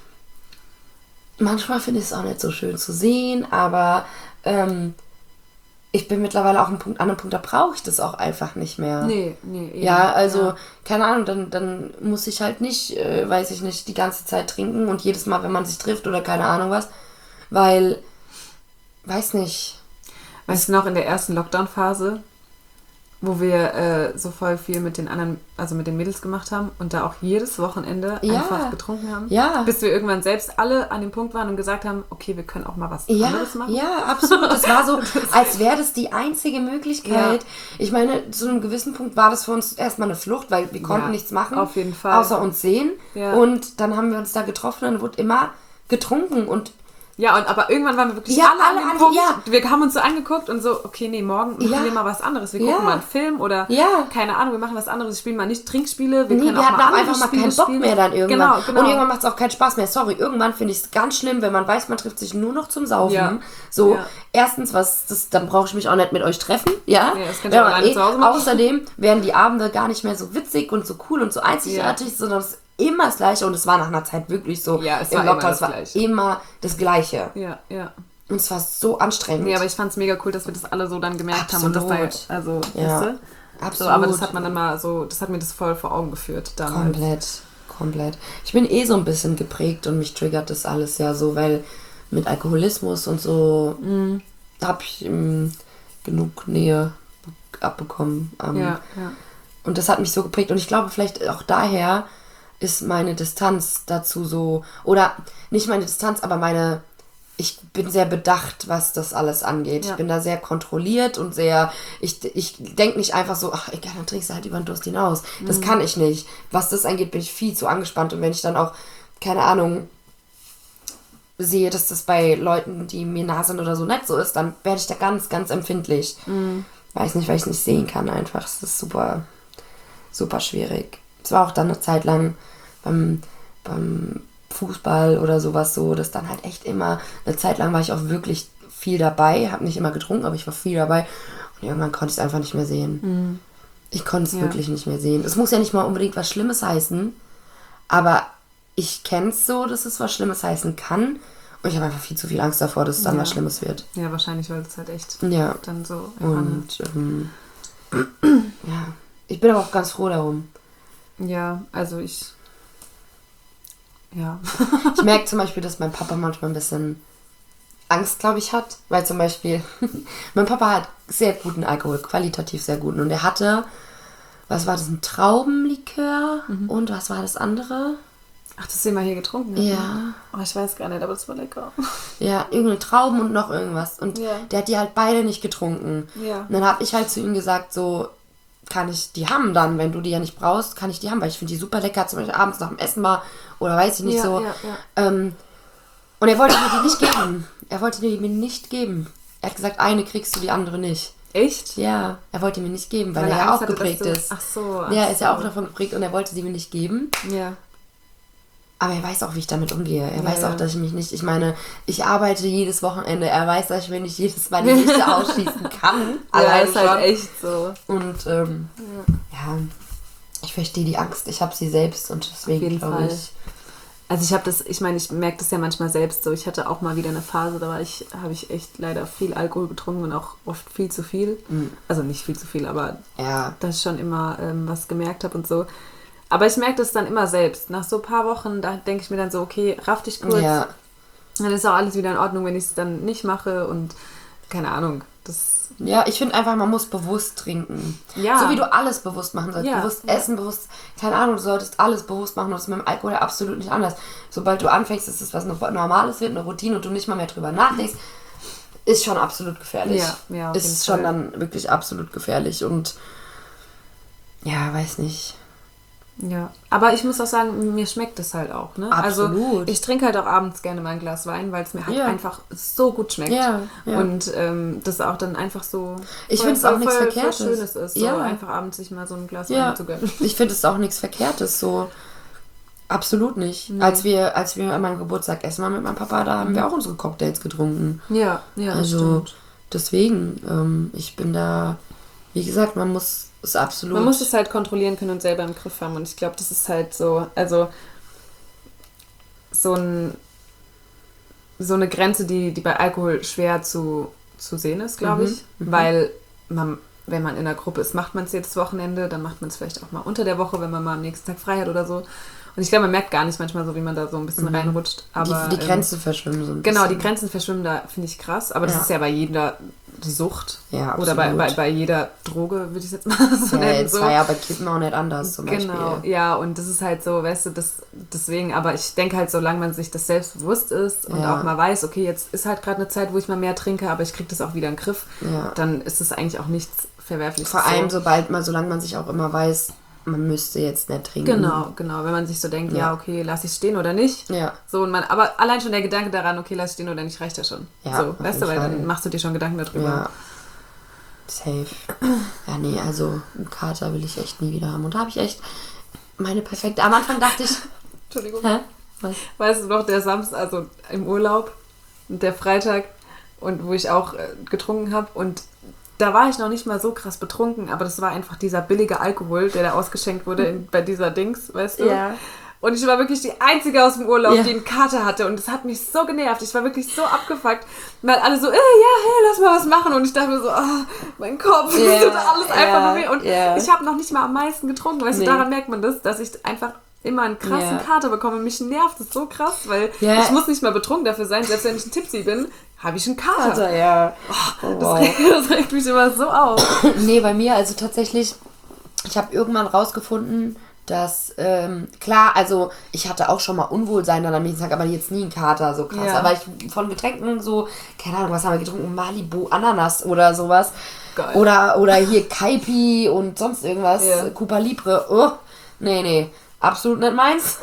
manchmal finde ich es auch nicht so schön zu sehen, aber ähm, ich bin mittlerweile auch ein Punkt, an einem Punkt, da brauche ich das auch einfach nicht mehr. Nee, nee. Eben. Ja, also, ja. keine Ahnung, dann, dann muss ich halt nicht, äh, weiß ich nicht, die ganze Zeit trinken und jedes Mal, wenn man sich trifft oder keine Ahnung was, weil, weiß nicht. Weißt du noch, in der ersten Lockdown-Phase, wo wir äh, so voll viel mit den anderen, also mit den Mädels gemacht haben und da auch jedes Wochenende Ja. einfach getrunken haben. Ja. Bis wir irgendwann selbst alle an dem Punkt waren und gesagt haben, okay, wir können auch mal was Ja, anderes machen. ja, absolut. Das war so, als wäre das die einzige Möglichkeit. Ja. Ich meine, zu einem gewissen Punkt war das für uns erstmal eine Flucht, weil wir konnten Ja, nichts machen. auf jeden Fall. Außer uns sehen. Ja. Und dann haben wir uns da getroffen und wurde immer getrunken und Ja, und aber irgendwann waren wir wirklich Ja, alle, alle an dem an- Punkt. ja. Wir haben uns so angeguckt und so, okay, nee, morgen machen Ja. wir mal was anderes. Wir Ja. gucken mal einen Film oder Ja. keine Ahnung, wir machen was anderes. Wir spielen mal nicht Trinkspiele. Wir Nee, können wir auch hatten mal auch andere einfach mal Spiele keinen Bock spielen. mehr dann irgendwann. Genau, genau. Und irgendwann macht es auch keinen Spaß mehr. Sorry, irgendwann finde ich es ganz schlimm, wenn man weiß, man trifft sich nur noch zum Saufen. Ja. So, Ja. erstens, was das, dann brauche ich mich auch nicht mit euch treffen. Ja, Ja, das könnt ihr Wenn auch man alleine zu Hause machen. Außerdem werden die Abende gar nicht mehr so witzig und so cool und so einzigartig, sondern es ist immer das Gleiche. Und es war nach einer Zeit wirklich so. Ja, es Im war immer Lockdown, das es war Gleiche. immer das Gleiche. Ja, ja. Und es war so anstrengend. Nee, aber ich fand es mega cool, dass wir das alle so dann gemerkt haben. Und das Absolut. da, also, Ja. weißt du? Absolut. So, aber das hat man dann mal so, das hat mir das voll vor Augen geführt damals. Komplett, komplett. Ich bin eh so ein bisschen geprägt und mich triggert das alles ja so, weil mit Alkoholismus und so Mhm. habe ich ähm, genug Nähe abbekommen. Ähm, Ja, ja. Und das hat mich so geprägt. Und ich glaube, vielleicht auch daher ist meine Distanz dazu so, oder nicht meine Distanz, aber meine, ich bin sehr bedacht, was das alles angeht. Ja. Ich bin da sehr kontrolliert und sehr, ich, ich denke nicht einfach so, ach egal, dann trinkst du halt über den Durst hinaus. Das kann ich nicht. Was das angeht, bin ich viel zu angespannt. Und wenn ich dann auch, keine Ahnung, sehe, dass das bei Leuten, die mir nah sind oder so nicht so ist, dann werde ich da ganz, ganz empfindlich. Weiß nicht, weil ich es nicht sehen kann einfach. Es ist super, super schwierig. Es war auch dann eine Zeit lang beim, beim Fußball oder sowas so, dass dann halt echt immer, eine Zeit lang war ich auch wirklich viel dabei, habe nicht immer getrunken, aber ich war viel dabei und irgendwann konnte ich es einfach nicht mehr sehen. Ich konnte es Ja. wirklich nicht mehr sehen. Es muss ja nicht mal unbedingt was Schlimmes heißen, aber ich kenne es so, dass es was Schlimmes heißen kann und ich habe einfach viel zu viel Angst davor, dass es dann Ja. was Schlimmes wird. Ja, wahrscheinlich, weil es halt echt Ja. dann so einfach Und ähm, ja, ich bin aber auch ganz froh darum. eine- Ja, also ich. Ja. Ich merke zum Beispiel, dass mein Papa manchmal ein bisschen Angst, glaube ich, hat. Weil zum Beispiel, mein Papa hat sehr guten Alkohol, qualitativ sehr guten. Und er hatte, was war das, ein Traubenlikör und was war das andere? Ach, das haben wir hier getrunken. ne? Ja. Oh, ich weiß gar nicht, aber das war lecker. Ja, irgendeine Trauben und noch irgendwas. Und Ja. der hat die halt beide nicht getrunken. Ja. Und dann habe ich halt zu ihm gesagt, so, kann ich die haben dann, wenn du die ja nicht brauchst, kann ich die haben, weil ich finde die super lecker, zum Beispiel abends nach dem Essen mal oder weiß ich nicht Ja, so. ja, ja. Ähm, und er wollte mir die nicht geben. Er wollte die mir nicht geben. Er hat gesagt, eine kriegst du, die andere nicht. Echt? Ja, er wollte mir nicht geben, weil, Weil er er ja Angst auch hatte, dass geprägt du- ist. ach so, ach Ja, er ist ja so. auch davon geprägt und er wollte sie mir nicht geben. Ja. Aber er weiß auch, wie ich damit umgehe. Er Ja, weiß ja. auch, dass ich mich nicht, ich meine, ich arbeite jedes Wochenende. Er weiß, dass ich mir nicht jedes Mal die Lichter ausschießen kann. Ja, Allein ist halt schon. echt so. Und ähm, ja, ich verstehe die Angst. Ich habe sie selbst und deswegen jeden glaube Fall. ich. Also ich habe das, ich meine, ich merke das ja manchmal selbst so. Ich hatte auch mal wieder eine Phase, da war ich, habe ich echt leider viel Alkohol getrunken und auch oft viel zu viel. Also nicht viel zu viel, aber Ja, dass ich schon immer ähm, was gemerkt habe und so. Aber ich merke das dann immer selbst. Nach so ein paar Wochen, da denke ich mir dann so, okay, raff dich kurz. ja, Dann ist auch alles wieder in Ordnung, wenn ich es dann nicht mache und keine Ahnung. Das, ja, ich finde einfach, man muss bewusst trinken. Ja. So wie du alles bewusst machen sollst. Ja, Bewusst ja. essen, bewusst, keine Ahnung, du solltest alles bewusst machen. Das ist mit dem Alkohol ja absolut nicht anders. Sobald du anfängst, dass es was Normales wird, eine Routine und du nicht mal mehr drüber nachdenkst, ist schon absolut gefährlich. Ja, ja, auf jeden ist schon Fall. dann wirklich absolut gefährlich und ja, weiß nicht. ja. Aber ich muss auch sagen, mir schmeckt es halt auch. Ne? Also Absolut. ich trinke halt auch abends gerne mal ein Glas Wein, weil es mir halt Ja. einfach so gut schmeckt. Ja, ja. Und ähm, das auch dann einfach so Ich voll- find's auch voll- nichts voll- Verkehrtes. voll Schönes ist, so Ja. einfach abends sich mal so ein Glas Ja, Wein zu gönnen. ich finde es auch nichts Verkehrtes so. Absolut nicht. Als wir, als wir an meinem Geburtstag essen waren mit meinem Papa, da haben wir auch unsere Cocktails getrunken. Ja, ja, das Also stimmt. deswegen, ähm, ich bin da, wie gesagt, man muss es absolut. Man muss es halt kontrollieren können und selber im Griff haben. Und ich glaube, das ist halt so, also so, ein, so eine Grenze, die, die bei Alkohol schwer zu, zu sehen ist, glaube Mhm, ich. Weil man, wenn man in einer Gruppe ist, macht man es jedes Wochenende, dann macht man es vielleicht auch mal unter der Woche, wenn man mal am nächsten Tag frei hat oder so. Und ich glaube, man merkt gar nicht manchmal so, wie man da so ein bisschen reinrutscht. Aber, die, die ähm, Grenzen verschwimmen so ein Genau, die bisschen. Grenzen verschwimmen da, finde ich krass. Aber das Ja. ist ja bei jeder Sucht. Ja, Oder bei, absolut. bei, bei jeder Droge, würde ich es jetzt mal so Ja, nennen. jetzt So. war ja bei Kippen auch nicht anders zum Genau, Beispiel. ja, und das ist halt so, weißt du, das, deswegen, aber ich denke halt, solange man sich das selbst bewusst ist und Ja. auch mal weiß, okay, jetzt ist halt gerade eine Zeit, wo ich mal mehr trinke, aber ich kriege das auch wieder in den Griff, Ja. dann ist es eigentlich auch nichts Verwerfliches. Vor allem, so. sobald man, solange man sich auch immer weiß, man müsste jetzt nicht trinken. Genau, genau. Wenn man sich so denkt, ja, Ja. okay, lass ich stehen oder nicht. Ja. So, und man, aber allein schon der Gedanke daran, okay, lass ich stehen oder nicht, reicht ja schon. Ja, so, auf weißt du, jeden weil Fall. dann machst du dir schon Gedanken darüber. Ja. Safe. Ja, nee, also einen Kater will ich echt nie wieder haben. Und da habe ich echt meine perfekte... Am Anfang dachte ich... Entschuldigung. Hä? Was? Weißt du noch, der Samstag, also im Urlaub, und der Freitag, und wo ich auch äh, getrunken habe, und da war ich noch nicht mal so krass betrunken, aber das war einfach dieser billige Alkohol, der da ausgeschenkt wurde in, bei dieser Dings, weißt du? Ja. Und ich war wirklich die Einzige aus dem Urlaub, Ja. die einen Kater hatte. Und das hat mich so genervt. Ich war wirklich so abgefuckt. Weil alle so, äh, ja, hey, lass mal was machen. Und ich dachte mir so, ah, mein Kopf, Ja, das tut alles einfach ja, nur weh. Und ja. ich habe noch nicht mal am meisten getrunken. Weißt Nee. du, daran merkt man das, dass ich einfach immer einen krassen Ja. Kater bekomme. Mich nervt das so krass, weil Ja. ich muss nicht mal betrunken dafür sein. Selbst wenn ich ein Tipsy bin, habe ich einen Kater. Kater, ja. Oh, Das, wow. regt, das regt mich immer so auf. Nee, bei mir, also tatsächlich, ich habe irgendwann rausgefunden, dass, ähm, klar, also ich hatte auch schon mal Unwohlsein dann am nächsten Tag, aber jetzt nie einen Kater, so krass. Ja. Aber ich von Getränken so, keine Ahnung, was haben wir getrunken? Malibu, Ananas oder sowas. Geil. Oder, oder hier Kaipi und sonst irgendwas. Ja. Cuba Libre. Oh, nee, nee, absolut nicht meins.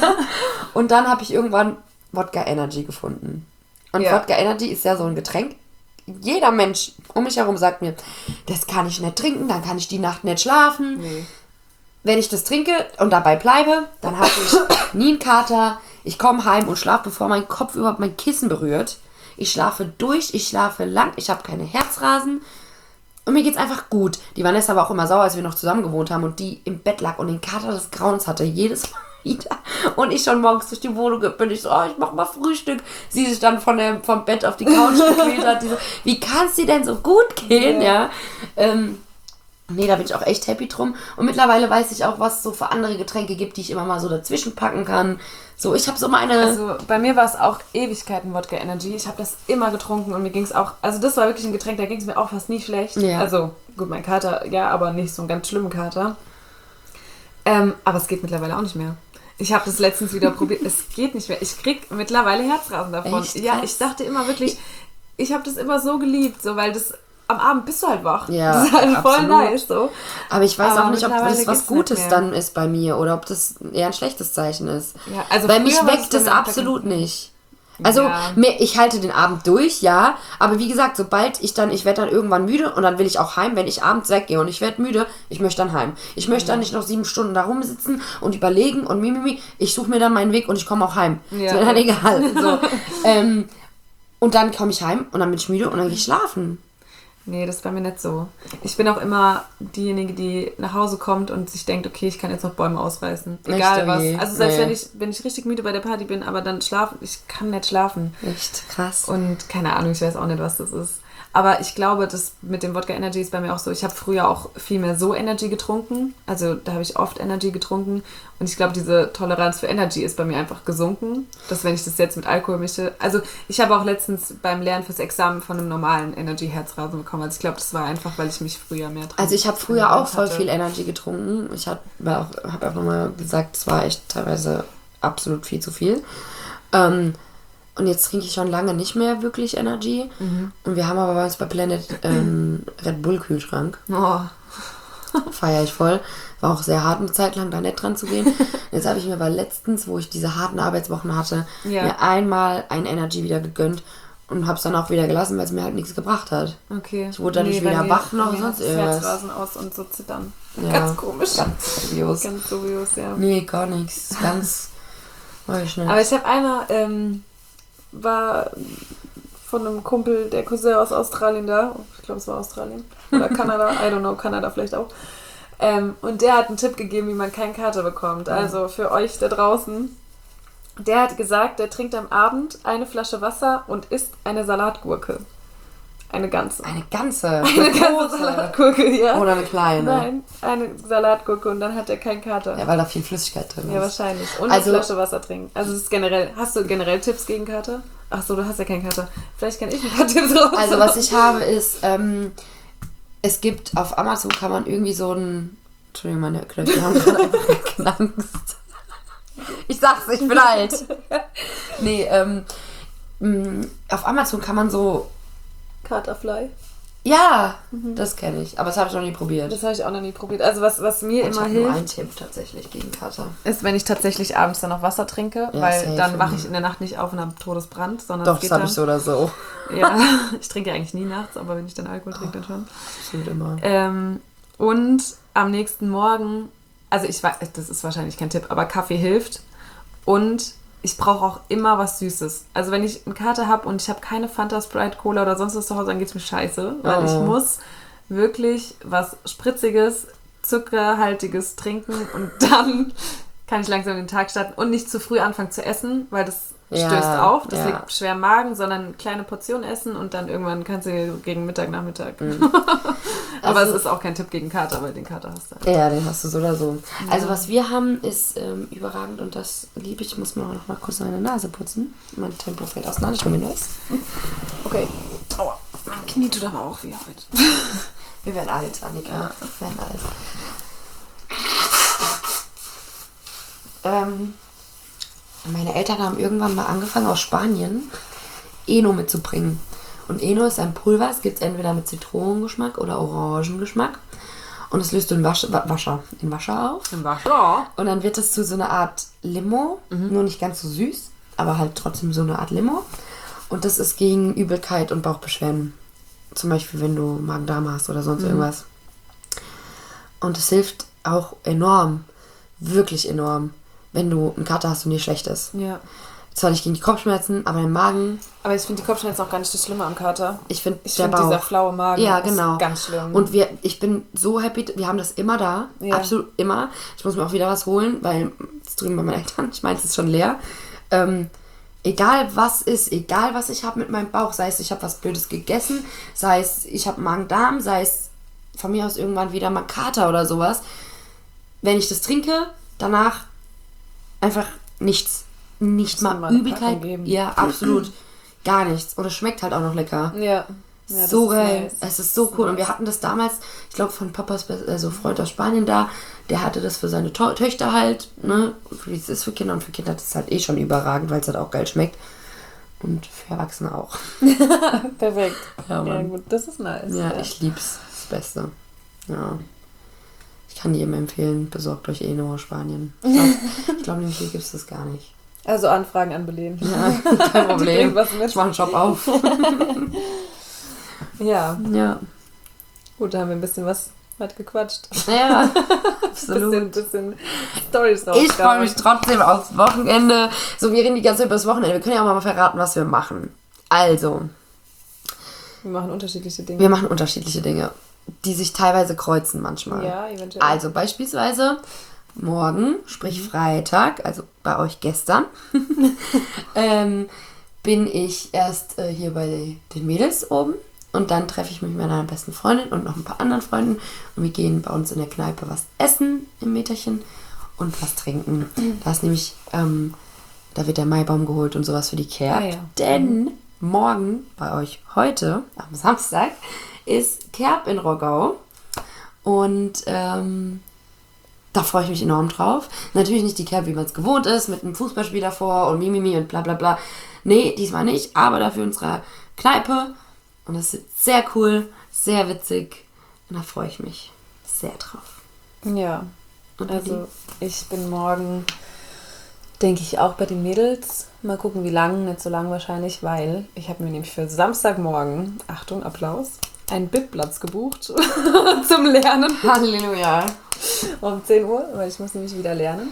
Und dann habe ich irgendwann Wodka Energy gefunden. Und Ja. Wodka Energy ist ja so ein Getränk. Jeder Mensch um mich herum sagt mir, das kann ich nicht trinken, dann kann ich die Nacht nicht schlafen. Nee. Wenn ich das trinke und dabei bleibe, dann habe ich nie einen Kater. Ich komme heim und schlafe, bevor mein Kopf überhaupt mein Kissen berührt. Ich schlafe durch, ich schlafe lang, ich habe keine Herzrasen. Und mir geht's einfach gut. Die Vanessa war auch immer sauer, als wir noch zusammen gewohnt haben und die im Bett lag und den Kater des Grauens hatte. Jedes Mal wieder. Und ich schon morgens durch die Wohnung bin. Ich so, oh, ich mach mal Frühstück. Sie sich dann von der, vom Bett auf die Couch gequält hat. Die so, wie kann's dir denn so gut gehen? Ja. ja. Ähm, nee, da bin ich auch echt happy drum. Und mittlerweile weiß ich auch, was es so für andere Getränke gibt, die ich immer mal so dazwischen packen kann. So, ich habe so meine... Also bei mir war es auch Ewigkeiten Wodka Energy. Ich habe das immer getrunken und mir ging es auch, also das war wirklich ein Getränk, da ging es mir auch fast nie schlecht. Ja. Also gut, mein Kater, ja, aber nicht so einen ganz schlimmen Kater. Ähm, aber es geht mittlerweile auch nicht mehr. Ich habe das letztens wieder probiert, es geht nicht mehr. Ich krieg mittlerweile Herzrasen davon. Echt? Ja, Krass. ich dachte immer wirklich, ich habe das immer so geliebt, so, weil das am Abend bist du halt wach. Ja, das ist halt voll absolut. nice. So. Aber ich weiß Aber auch nicht, ob mittlerweile das was geht's nicht Gutes mehr. dann ist bei mir oder ob das eher ein schlechtes Zeichen ist. Ja, also Weil mich früher war weckt bei es mir absolut nicht. Also Ja. mir, ich halte den Abend durch, ja, aber wie gesagt, sobald ich dann, ich werde dann irgendwann müde und dann will ich auch heim, wenn ich abends weggehe und ich werde müde, ich möchte dann heim. Ich möchte dann nicht noch sieben Stunden da rumsitzen und überlegen und mimimi, ich suche mir dann meinen Weg und ich komme auch heim. Ja. Ist mir dann egal. So. ähm, und dann komme ich heim und dann bin ich müde und dann gehe ich schlafen. Nee, das ist bei mir nicht so. Ich bin auch immer diejenige, die nach Hause kommt und sich denkt, okay, ich kann jetzt noch Bäume ausreißen. Egal Echt? was. Okay. Also selbst Nee. wenn ich, wenn ich richtig müde bei der Party bin, aber dann schlafen, ich kann nicht schlafen. Echt krass. Und keine Ahnung, ich weiß auch nicht, was das ist. Aber ich glaube, das mit dem Wodka Energy ist bei mir auch so. Ich habe früher auch viel mehr so Energy getrunken. Also da habe ich oft Energy getrunken. Und ich glaube, diese Toleranz für Energy ist bei mir einfach gesunken. Dass wenn ich das jetzt mit Alkohol mische. Also ich habe auch letztens beim Lernen fürs Examen von einem normalen Energy-Herzrasen bekommen. Also ich glaube, das war einfach, weil ich mich früher mehr dran Also ich habe früher auch voll hatte. viel Energy getrunken. Ich habe auch, hab einfach mal gesagt, es war echt teilweise absolut viel zu viel. Ähm, und jetzt trinke ich schon lange nicht mehr wirklich Energy. Mhm. Und wir haben aber bei uns bei Planet ähm, Red Bull Kühlschrank. Oh. Feiere ich voll. War auch sehr hart eine Zeit lang da nicht dran zu gehen. Jetzt habe ich mir aber letztens, wo ich diese harten Arbeitswochen hatte, Ja. mir einmal ein Energy wieder gegönnt und habe es dann auch wieder gelassen, weil es mir halt nichts gebracht hat. Okay. Ich wurde dadurch bei weder mir- wach noch bei mir sonst hat das irgendwas. Herzrasen aus und so zittern. Ja, Ganz komisch. Ganz dubios. Ganz dubios, ja. Nee, gar nichts. Ganz. Weiß ich nicht. Aber ich habe einmal, ähm, war von einem Kumpel, der Cousin aus Australien da. Ich glaube, es war Australien. Oder Kanada. I don't know, Kanada vielleicht auch. Ähm, und der hat einen Tipp gegeben, wie man keinen Kater bekommt. Also für euch da draußen. Der hat gesagt, der trinkt am Abend eine Flasche Wasser und isst eine Salatgurke. Eine ganze. Eine ganze. Eine ganze Salatgurke, ja. Oder eine kleine. Nein, eine Salatgurke und dann hat er keinen Kater. Ja, weil da viel Flüssigkeit drin Ja, ist. wahrscheinlich. Und Also- eine Flasche Wasser trinken. Also es ist generell. Hast du generell Tipps gegen Kater? Ach so, du hast ja keinen Kater. Vielleicht kann ich ein paar Tipps raus. Also was ich habe ist, ähm, es gibt auf Amazon kann man irgendwie so ein... Entschuldigung, meine Knöchel haben gerade einfach geknackst. Ich sag's, ich bin alt. Nee, ähm, mh, auf Amazon kann man so... Katerfly. Ja, das kenne ich. Aber das habe ich noch nie probiert. Das habe ich auch noch nie probiert. Also was, was mir ich immer habe nur hilft, einen Tipp tatsächlich gegen Kater. ist, wenn ich tatsächlich abends dann noch Wasser trinke, Ja, weil safe, dann wache ja. ich in der Nacht nicht auf und habe Todesbrand, sondern Doch, es geht das habe dann. ich so oder so. Ja, ich trinke ja eigentlich nie nachts, aber wenn ich dann Alkohol trinke, dann schon. Absolut immer. Ähm, und am nächsten Morgen, also ich weiß, das ist wahrscheinlich kein Tipp, aber Kaffee hilft. Und ich brauche auch immer was Süßes. Also wenn ich einen Kater habe und ich habe keine Fanta, Sprite, Cola oder sonst was zu Hause, dann geht es mir scheiße. Weil Oh. ich muss wirklich was Spritziges, Zuckerhaltiges trinken und dann kann ich langsam den Tag starten und nicht zu früh anfangen zu essen, weil das Ja, stößt auf, das ja. liegt schwer im Magen, sondern eine kleine Portion essen und dann irgendwann kannst du gegen Mittag, Nachmittag. Mhm. Aber Also- es ist auch kein Tipp gegen Kater, weil den Kater hast du. Ja, den hast du so oder so. Also was wir haben, ist ähm, überragend und das liebe ich. Ich muss mir auch noch mal kurz meine Nase putzen. Mein Tempo fällt auseinander. Ich hole mir neues. Okay. Aua. Mein Knie tut aber auch weh heute. Wir werden alt, Annika. Ja. Wir werden alt. Ähm, meine Eltern haben irgendwann mal angefangen, aus Spanien Eno mitzubringen. Und Eno ist ein Pulver, es gibt es entweder mit Zitronengeschmack oder Orangengeschmack. Und es löst du in Wasch, Wa- Wascher, in Wascher auf. Im Wasser. Und dann wird es zu so einer Art Limo, nur nicht ganz so süß, aber halt trotzdem so eine Art Limo. Und das ist gegen Übelkeit und Bauchbeschwerden. Zum Beispiel, wenn du Magen-Darm hast oder sonst irgendwas. Und es hilft auch enorm, wirklich enorm, wenn du einen Kater hast und dir schlecht ist. Ja. Zwar nicht gegen die Kopfschmerzen, aber im Magen, Aber ich finde die Kopfschmerzen auch gar nicht das Schlimme am Kater. ich finde Ich der finde Bauch. dieser flaue Magen Ja, ist genau. ganz schlimm. Und wir, ich bin so happy, wir haben das immer da. Ja. Absolut immer. Ich muss mir auch wieder was holen, weil es drüben bei meinen Eltern, ich meine, es ist schon leer. Ähm, egal was ist, egal was ich habe mit meinem Bauch, sei es ich habe was Blödes gegessen, sei es ich habe Magen-Darm, sei es von mir aus irgendwann wieder mal Kater oder sowas. Wenn ich das trinke, danach einfach nichts. Nicht Muss man mal mal eine Übelkeit. Packung geben. Ja, absolut. Gar nichts. Und es schmeckt halt auch noch lecker. ja. Ja, das so ist geil. nice. Es ist so cool. Und wir hatten das damals, ich glaube, von Papas Be- also Freund aus Spanien da, der hatte das für seine to- Töchter halt, ne? Wie es ist für Kinder und für Kinder ist es halt eh schon überragend, weil es halt auch geil schmeckt. Und für Erwachsene auch. Perfekt. Ja, Ja, Mann. gut, das ist nice. Ja, ich lieb's. Das Beste. Ja. Ich kann jedem empfehlen, besorgt euch Eno aus Spanien. Ich glaube, ich glaub, nämlich hier gibt es das gar nicht. Also Anfragen an Belen. Ja, kein Problem. bringt was mit. Ich mache einen Shop auf. Ja, Ja. gut, da haben wir ein bisschen was weit gequatscht. Ja, Bisschen, absolut. bisschen Storys Ich freue mich trotzdem aufs Wochenende. So, wir reden die ganze Zeit über das Wochenende. Wir können ja auch mal verraten, was wir machen. Also, Wir machen unterschiedliche Dinge. wir machen unterschiedliche Dinge, die sich teilweise kreuzen manchmal. Ja, eventuell. Also beispielsweise morgen, sprich Freitag, also bei euch gestern, ähm, bin ich erst äh, hier bei den Mädels oben und dann treffe ich mich mit meiner besten Freundin und noch ein paar anderen Freunden und wir gehen bei uns in der Kneipe was essen im Meterchen und was trinken. Da ist nämlich, ähm, da wird der Maibaum geholt und sowas für die Kerb. Ah, ja. Denn morgen bei euch heute, am Samstag, ist Kerb in Roggau und ähm, da freue ich mich enorm drauf. Natürlich nicht die Kerb, wie man es gewohnt ist, mit einem Fußballspiel davor und Mimimi und bla bla bla. Nee, diesmal nicht, aber dafür in unserer Kneipe. Und das ist sehr cool, sehr witzig. Und da freue ich mich sehr drauf. Ja, Und also ich bin morgen, denke ich, auch bei den Mädels. Mal gucken, wie lang, nicht so lang wahrscheinlich, weil ich habe mir nämlich für Samstagmorgen, Achtung, Applaus, einen B I P-Platz gebucht zum Lernen. Halleluja. Um zehn Uhr, weil ich muss nämlich wieder lernen.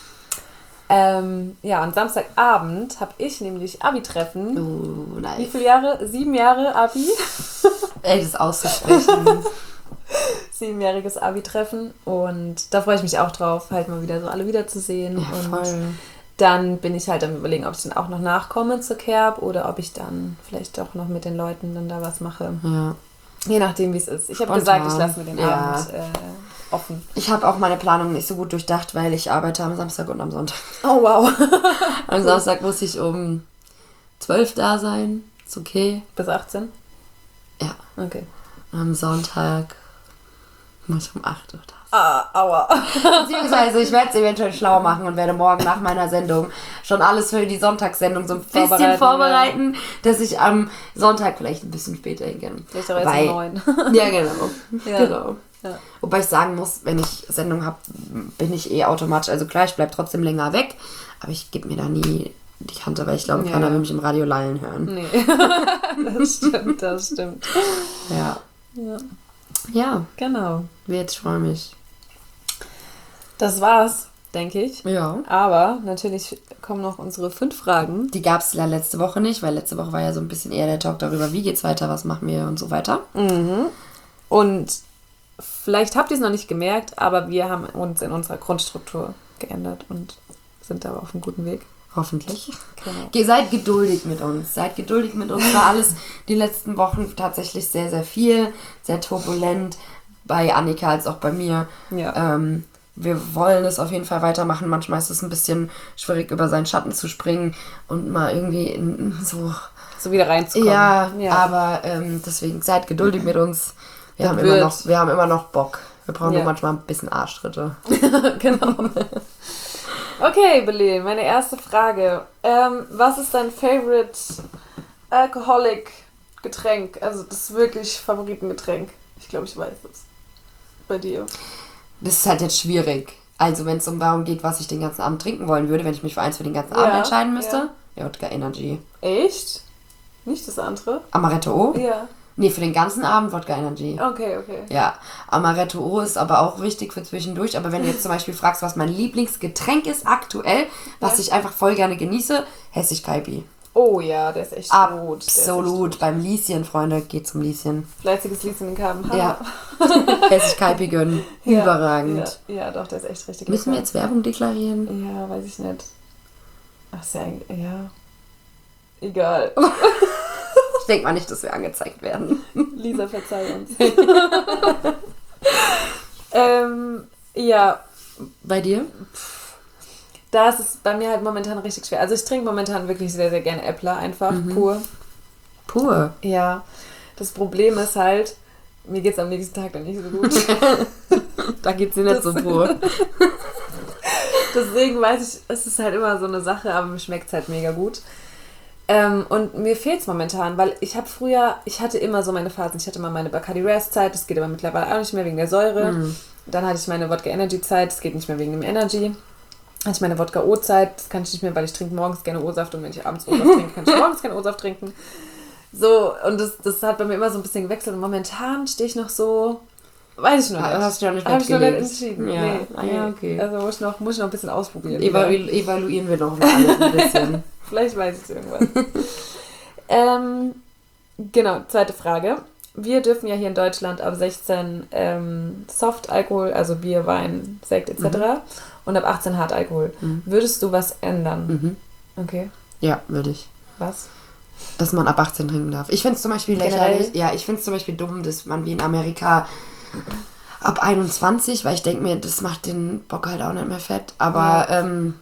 Ähm, ja, und Samstagabend habe ich nämlich Abi-Treffen. Oh, Wie nice. viele Jahre? Sieben Jahre Abi. Ey, das auszusprechen. Siebenjähriges Abi-Treffen. Und da freue ich mich auch drauf, halt mal wieder so alle wiederzusehen. Ja, und voll. dann bin ich halt am Überlegen, ob ich dann auch noch nachkomme zur Kerb oder ob ich dann vielleicht auch noch mit den Leuten dann da was mache. Ja. Je nachdem, wie es ist. Ich habe Spontan. gesagt, ich lasse mir den Ja. Abend äh, offen. Ich habe auch meine Planung nicht so gut durchdacht, weil ich arbeite am Samstag und am Sonntag. Oh, wow. Am Samstag muss ich um zwölf da sein. Ist okay. Bis achtzehn? Ja. Okay. Und am Sonntag Muss um acht Uhr da. Ah, aua. Beziehungsweise ich werde es eventuell schlau machen und werde morgen nach meiner Sendung schon alles für die Sonntagssendung so ein bisschen Vorbereiten, vorbereiten, ja. dass ich am Sonntag vielleicht ein bisschen später hingehe. Vielleicht aber jetzt um neun. Ja, genau. Ja. genau. Ja. Wobei ich sagen muss, wenn ich Sendung habe, bin ich eh automatisch, also klar, ich bleibe trotzdem länger weg, aber ich gebe mir da nie die Kante, weil ich glaube, Ja. keiner will mich im Radio lallen hören. Nee. Das stimmt, das stimmt. Ja. Ja, Ja, genau. jetzt freue mich. Das war's, denke ich. Ja. Aber natürlich kommen noch unsere fünf Fragen. Die gab es ja letzte Woche nicht, weil letzte Woche war ja so ein bisschen eher der Talk darüber, wie geht's weiter, was machen wir und so weiter. Mhm. Und vielleicht habt ihr es noch nicht gemerkt, aber wir haben uns in unserer Grundstruktur geändert und sind da auf einem guten Weg. Hoffentlich. Genau. Ge- Seid geduldig mit uns. Seid geduldig mit uns. War alles die letzten Wochen tatsächlich sehr, sehr viel, sehr turbulent. Bei Annika als auch bei mir. Ja. Ähm, wir wollen es auf jeden Fall weitermachen. Manchmal ist es ein bisschen schwierig, über seinen Schatten zu springen und mal irgendwie in, so... So wieder reinzukommen. Ja, Ja. aber ähm, deswegen seid geduldig mit uns. Wir Das haben, wird. immer noch, wir haben immer noch Bock. Wir brauchen Ja. nur manchmal ein bisschen Arschtritte. Genau. Okay, Belen, meine erste Frage. Ähm, was ist dein Favorite Alcoholic Getränk? Also das wirklich Favoritengetränk. Ich glaube, ich weiß es. Bei dir. Das ist halt jetzt schwierig. Also wenn es um darum geht, was ich den ganzen Abend trinken wollen würde, wenn ich mich für eins für den ganzen Abend Ja, entscheiden müsste. Ja, Wodka Energy. Echt? Nicht das andere? Amaretto O? Ja. Nee, für den ganzen Abend Wodka Energy. Okay, okay. Ja, Amaretto O ist aber auch wichtig für zwischendurch. Aber wenn du jetzt zum Beispiel fragst, was mein Lieblingsgetränk ist aktuell, was Ja. ich einfach voll gerne genieße, Hessisch Kaipi. Oh ja, der ist echt gut. Der ist echt Absolut. gut. Beim Lieschen, Freunde, geht zum Lieschen. Fleißiges Lieschen in K M H. Ja. Hessisch Kaipi gönnen. Ja, Überragend. Ja, ja, doch, der ist echt richtig Müssen wir lecker. jetzt Werbung deklarieren? Ja, weiß ich nicht. Ach, ist ja eigentlich... Ja. Egal. Ich denke mal nicht, dass wir angezeigt werden. Lisa, verzeih uns. ähm, ja, Bei dir? da ist es bei mir halt momentan richtig schwer. Also ich trinke momentan wirklich sehr, sehr gerne Äppler, einfach pur. Pur. Ja, das Problem ist halt, mir geht es am nächsten Tag dann nicht so gut. Da geht's dir nicht so pur. Deswegen weiß ich, es ist halt immer so eine Sache, aber mir schmeckt es halt mega gut. Ähm, und mir fehlt es momentan, weil ich habe früher, ich hatte immer so meine Phasen. Ich hatte mal meine Bacardi Ras Zeit, das geht aber mittlerweile auch nicht mehr wegen der Säure. Mhm. Dann hatte ich meine Wodka Energy Zeit, das geht nicht mehr wegen dem Energy. Hatte ich meine Wodka O Zeit, das kann ich nicht mehr, weil ich trinke morgens gerne O-Saft und wenn ich abends O-Saft trinke, kann ich morgens gerne O-Saft trinken. So, und das, das hat bei mir immer so ein bisschen gewechselt und momentan stehe ich noch so, weiß ich noch nicht. Ah, hast du noch nicht Hab ich noch nicht festgelegt? entschieden. Ja. Nee, Ah, ja, okay. Also muss ich, noch, muss ich noch ein bisschen ausprobieren. Evalu evaluieren wir doch mal alles ein bisschen. Vielleicht weiß ich es irgendwann. ähm, genau, zweite Frage. Wir dürfen ja hier in Deutschland ab sechzehn ähm, Soft-Alkohol, also Bier, Wein, Sekt et cetera. Mhm. Und ab achtzehn Hartalkohol. Mhm. Würdest du was ändern? Mhm. Okay. Ja, würde ich. Was? Dass man ab achtzehn trinken darf. Ich finde es zum Beispiel Generell? lächerlich. Ja, ich finde es zum Beispiel dumm, dass man wie in Amerika ab einundzwanzig, weil ich denke mir, das macht den Bock halt auch nicht mehr fett. Aber Ja. ähm,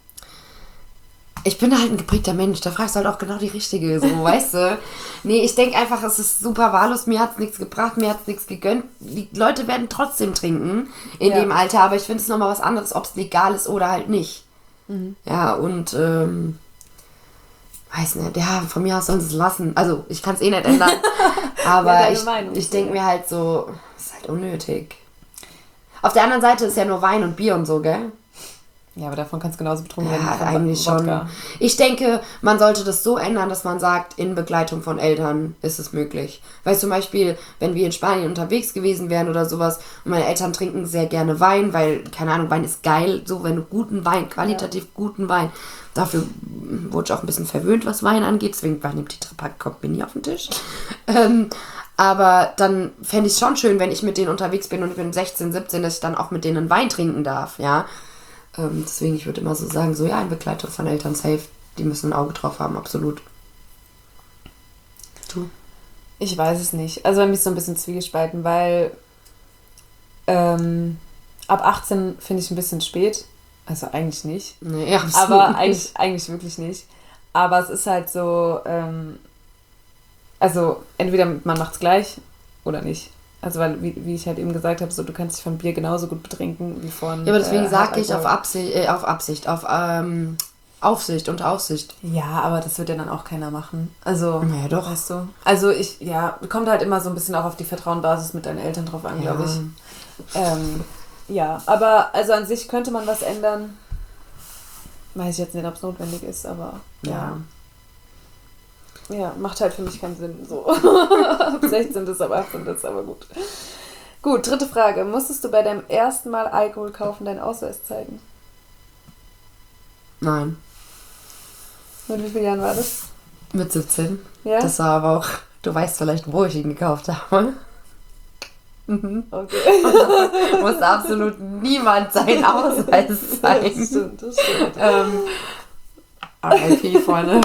ich bin halt ein geprägter Mensch. Da fragst du halt auch genau die Richtige, so, weißt du? Nee, ich denke einfach, es ist super wahllos. Mir hat es nichts gebracht, mir hat es nichts gegönnt. Die Leute werden trotzdem trinken in Ja. dem Alter. Aber ich finde es nochmal was anderes, ob es legal ist oder halt nicht. Mhm. Ja, und ähm, weiß nicht, ja, von mir aus sollen sie es lassen. Also, ich kann es eh nicht ändern. Aber Ja, deine ich, Meinung. ich denke mir halt so, ist halt unnötig. Auf der anderen Seite ist ja nur Wein und Bier und so, gell? Ja, aber davon kannst du genauso betrunken werden. Ja, wie von eigentlich Wodka. schon. Ich denke, man sollte das so ändern, dass man sagt, in Begleitung von Eltern ist es möglich. Weil zum Beispiel, wenn wir in Spanien unterwegs gewesen wären oder sowas und meine Eltern trinken sehr gerne Wein, weil, keine Ahnung, Wein ist geil, so wenn du guten Wein, qualitativ ja. guten Wein, dafür wurde ich auch ein bisschen verwöhnt, was Wein angeht, deswegen war ein Tetrapack kommt mir nie auf den Tisch. ähm, aber dann fände ich es schon schön, wenn ich mit denen unterwegs bin und ich bin sechzehn, siebzehn, dass ich dann auch mit denen Wein trinken darf, ja. Ähm, deswegen, ich würde immer so sagen, so ja, in Begleitung von Eltern safe, die müssen ein Auge drauf haben, absolut. Du? Ich weiß es nicht. Also bei mir ist so ein bisschen zwiegespalten, weil ähm, ab achtzehn finde ich ein bisschen spät. Also eigentlich nicht. Nee, ja, aber eigentlich, eigentlich wirklich nicht. Aber es ist halt so, ähm, also entweder man macht es gleich oder nicht. Also weil, wie, wie ich halt eben gesagt habe, so du kannst dich von Bier genauso gut betrinken wie von Ja, aber deswegen äh, sage ich Hartalkohol. auf Absicht, äh, auf Absicht, auf ähm, Aufsicht, unter Aufsicht. Ja, aber das wird ja dann auch keiner machen. Also, Naja, doch. weißt du. Also ich, ja, kommt halt immer so ein bisschen auch auf die Vertrauensbasis mit deinen Eltern drauf an, Ja. glaube ich. Ähm, ja, aber also an sich könnte man was ändern. Weiß ich jetzt nicht, ob es notwendig ist, aber ja. Ja. Ja, macht halt für mich keinen Sinn. So. Ab sechzehn ist, ab achtzehn ist, aber gut. Gut, dritte Frage. Musstest du bei deinem ersten Mal Alkohol kaufen deinen Ausweis zeigen? Nein. Mit wie vielen Jahren war das? Mit siebzehn. Ja? Das war aber auch, du weißt vielleicht, wo ich ihn gekauft habe. Mhm. Okay. Muss absolut niemand seinen Ausweis Das zeigen. stimmt, das stimmt. ähm, R I P, Freunde.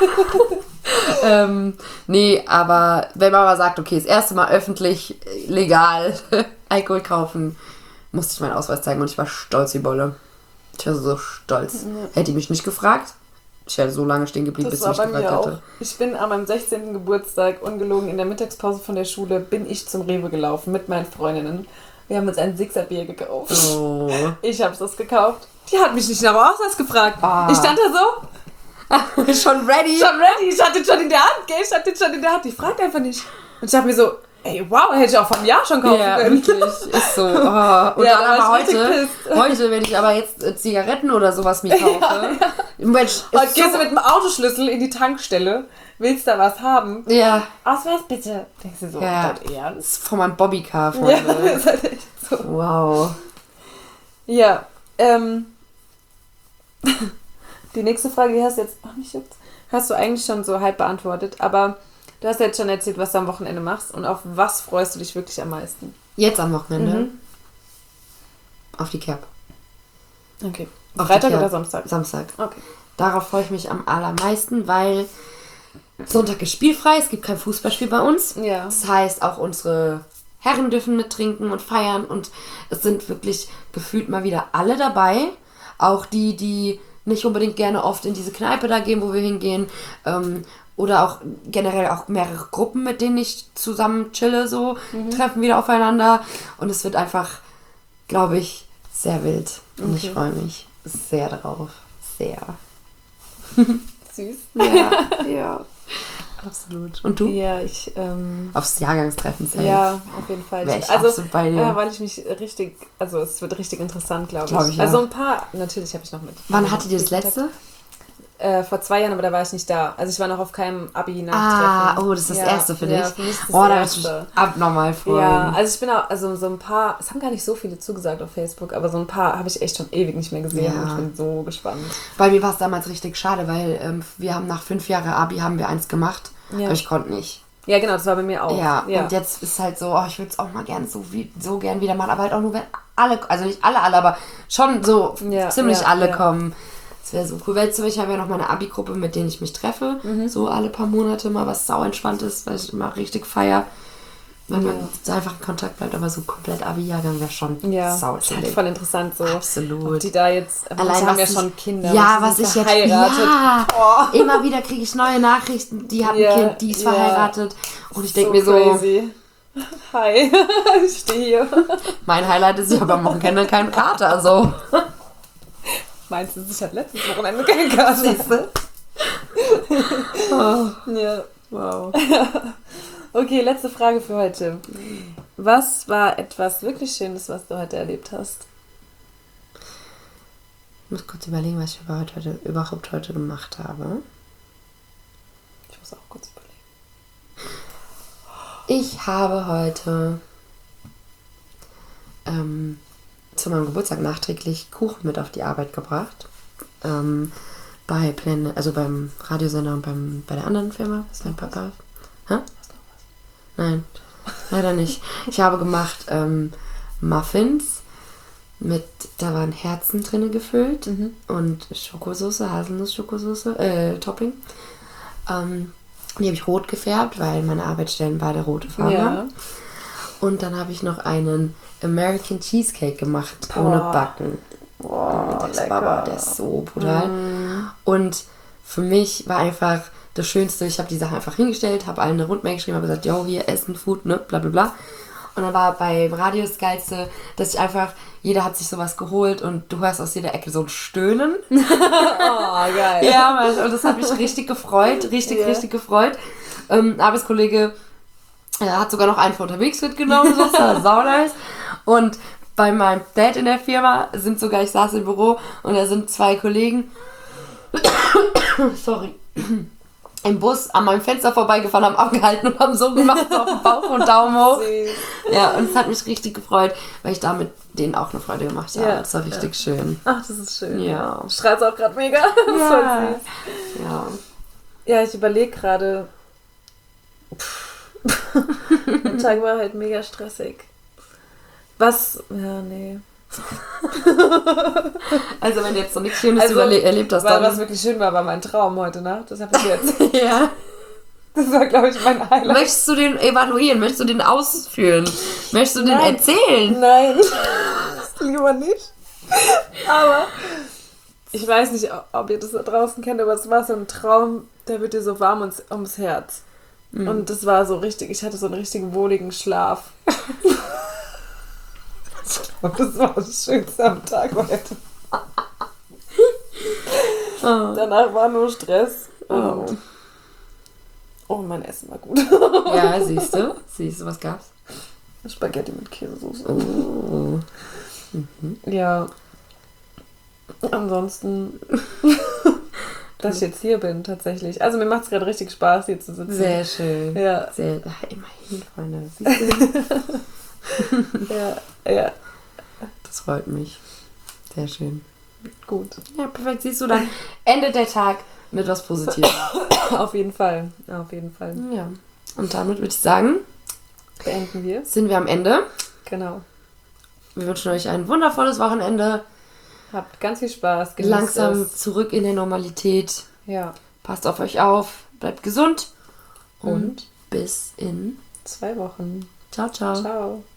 ähm, nee, aber wenn man mal sagt, okay, das erste Mal öffentlich, äh, legal Alkohol kaufen, musste ich meinen Ausweis zeigen und ich war stolz wie Bolle. Ich war so stolz. Ja. Hätte ich mich nicht gefragt, ich wäre so lange stehen geblieben, Das bis war ich bei mich mir gefragt auch. hätte. Ich bin an meinem sechzehnten Geburtstag, ungelogen, in der Mittagspause von der Schule, bin ich zum Rewe gelaufen mit meinen Freundinnen. Wir haben uns ein Sixer-Bier gekauft. Oh. Ich habe das gekauft. Die hat mich nicht nach dem Ausweis gefragt. Ah. Ich stand da so, Schon ready? schon ready, ich hatte den schon in der Hand, gell? Ich hatte den schon in der Hand. Die fragt einfach nicht. Und ich dachte mir so, ey, wow, hätte ich auch vom Jahr schon kaufen Ja, können. wirklich. Ist so. Oh. Und Ja, dann da war aber ich richtig heute, pisst. heute, wenn ich aber jetzt äh, Zigaretten oder sowas mir kaufe, Mensch, Heute ist gehst so, du mit dem Autoschlüssel in die Tankstelle, willst da was haben. ja, Ausweis bitte. Denkst du so, Ja. das ernst? das ist von meinem Bobbycar, Ja, Freunde. das ist halt echt so. Wow. Ja, ähm. Die nächste Frage, die hast du jetzt. Ach, mich juckt's. Hast du eigentlich schon so halb beantwortet, aber du hast jetzt schon erzählt, was du am Wochenende machst und auf was freust du dich wirklich am meisten? Jetzt am Wochenende Mhm. auf die Cap. Okay. Auf Freitag die Cap. oder Samstag? Samstag. Okay. Darauf freue ich mich am allermeisten, weil Sonntag ist spielfrei, es gibt kein Fußballspiel bei uns. Ja. Das heißt, auch unsere Herren dürfen mittrinken und feiern und es sind wirklich gefühlt mal wieder alle dabei. Auch die, die nicht unbedingt gerne oft in diese Kneipe da gehen, wo wir hingehen. Ähm, oder auch generell auch mehrere Gruppen, mit denen ich zusammen chille, so, treffen wieder aufeinander. Und es wird einfach, glaube ich, sehr wild. Und ich Okay. freue mich sehr drauf. Sehr. Süß. Ja, ja. Absolut. Und du? Ja, ich, ähm. Aufs Jahrgangstreffen safe. Ja, auf jeden Fall. Wär ich also, absolut bei dir. Ja, weil ich mich richtig, also es wird richtig interessant, glaube ich. Glaub ich also auch. ein paar, natürlich habe ich noch mit. Wann hattet ihr das letzte? Äh, vor zwei Jahren, aber da war ich nicht da. Also ich war noch auf keinem Abi-Nachttreffen. Ah, oh, das ist das ja, erste für dich. Ja, für mich ist das Oh, da würde ich erste. mich abnormal freuen. Ja, also ich bin auch, also so ein paar, es haben gar nicht so viele zugesagt auf Facebook, aber so ein paar habe ich echt schon ewig nicht mehr gesehen Ja. und ich bin so gespannt. Bei mir war es damals richtig schade, weil ähm, wir haben nach fünf Jahren Abi haben wir eins gemacht, Ja. aber ich konnte nicht. Ja, genau, das war bei mir auch. Ja, ja. und jetzt ist halt so, oh, ich würde es auch mal gern so, wie, so gern wieder machen, aber halt auch nur, wenn alle, also nicht alle, alle, aber schon so Ja, ziemlich ja, alle ja. kommen. Das wäre so cool, weil zum Beispiel habe ich ja noch meine Abi-Gruppe, mit denen ich mich treffe, Mhm. so alle paar Monate mal, was sau entspannt ist, weil ich immer richtig feier, wenn man Ja. einfach in Kontakt bleibt, aber so komplett Abi-Jahrgang wäre schon Ja, sau ist halt chillig. voll interessant so. Absolut. Ob die da jetzt, Allein manche haben ja was schon ich- Kinder. Ja, manche was ich sind jetzt. verheiratet. Ja, immer wieder kriege ich neue Nachrichten. Die hat ein Ja, Kind, die ist ja. verheiratet. Und ich denke so mir so, crazy. Hi, ich stehe hier. mein Highlight ist, ich habe am Wochenende keinen Kater. Also. Meinst du, ich hatte letztes Wochenende keine Karte? Siehste? Oh, Ja. wow. Okay, letzte Frage für heute. Was war etwas wirklich Schönes, was du heute erlebt hast? Ich muss kurz überlegen, was ich überhaupt heute, überhaupt heute gemacht habe. Ich muss auch kurz überlegen. Ich habe heute ähm, zu meinem Geburtstag nachträglich Kuchen mit auf die Arbeit gebracht. Ähm, bei Pläne, also beim Radiosender und beim, bei der anderen Firma. Ist dein Papa? Hä? Nein, leider nicht. Ich habe gemacht ähm, Muffins mit, da waren Herzen drin gefüllt Mhm. und Schokosoße, Haselnuss-Schokosoße, äh, Topping. Ähm, die habe ich rot gefärbt, weil meine Arbeitsstellen beide rote Farbe Ja. haben. Und dann habe ich noch einen American Cheesecake gemacht, Boah. ohne Backen. Boah, der ist lecker. aber, der ist so brutal. Mm. Und für mich war einfach das Schönste, ich habe die Sachen einfach hingestellt, habe allen eine Rundmail geschrieben, habe gesagt, yo, hier Essen, Food, ne, bla bla bla. Und dann war beim Radio das Geilste, dass ich einfach, jeder hat sich sowas geholt und du hörst aus jeder Ecke so ein Stöhnen. Oh, geil. Ja, Mann, und das hat mich richtig gefreut, richtig, Ja. richtig gefreut. Ähm, ein Arbeitskollege äh, hat sogar noch einen von unterwegs mitgenommen, so, das war sau nice. Und bei meinem Dad in der Firma sind sogar, ich saß im Büro und da sind zwei Kollegen, sorry, im Bus an meinem Fenster vorbeigefahren, haben abgehalten und haben so gemacht, so auf den Bauch und Daumen hoch. Ja, und es hat mich richtig gefreut, weil ich damit denen auch eine Freude gemacht habe. Ja, Das war richtig ja. schön. Ach, das ist schön. Ja. Strahlst auch gerade mega. Voll Ja. süß. Ja. Ja, ich überlege gerade. Der Tag war halt mega stressig. Was? Ja, nee. Also wenn du jetzt noch nichts Schönes Also, überle- erlebt hast, Weil dann... was wirklich schön war, war mein Traum heute Nacht. Das habe ich jetzt. ja. Das war, glaube ich, mein Highlight. Möchtest du den evaluieren? Möchtest du den ausführen? Möchtest du den Nein. erzählen? Nein, lieber nicht. Aber ich weiß nicht, ob ihr das da draußen kennt, aber es war so ein Traum, der wird dir so warm ums, ums Herz. Mhm. Und das war so richtig, ich hatte so einen richtigen wohligen Schlaf. Und das war das Schönste am Tag heute. Oh. Danach war nur Stress. Oh. Und oh, mein Essen war gut. Ja, siehst du? Siehst du, was gab's? Spaghetti mit Käsesoße. Oh. Ja. Ansonsten, dass ich jetzt hier bin, tatsächlich. Also mir macht es gerade richtig Spaß, hier zu sitzen. Sehr schön. Ja, Sehr, ach, immerhin, Freunde. Siehst du? ja, ja. Das freut mich. Sehr schön. Gut. Ja, perfekt. Siehst du, dann endet der Tag mit was Positivem. Auf jeden Fall. Auf jeden Fall. Ja. Und damit würde ich sagen, Beenden wir. sind wir am Ende. Genau. Wir wünschen euch ein wundervolles Wochenende. Habt ganz viel Spaß. Genießt Langsam es. zurück in der Normalität. Ja. Passt auf euch auf. Bleibt gesund. Und, Und bis in zwei Wochen. ciao, ciao. Ciao.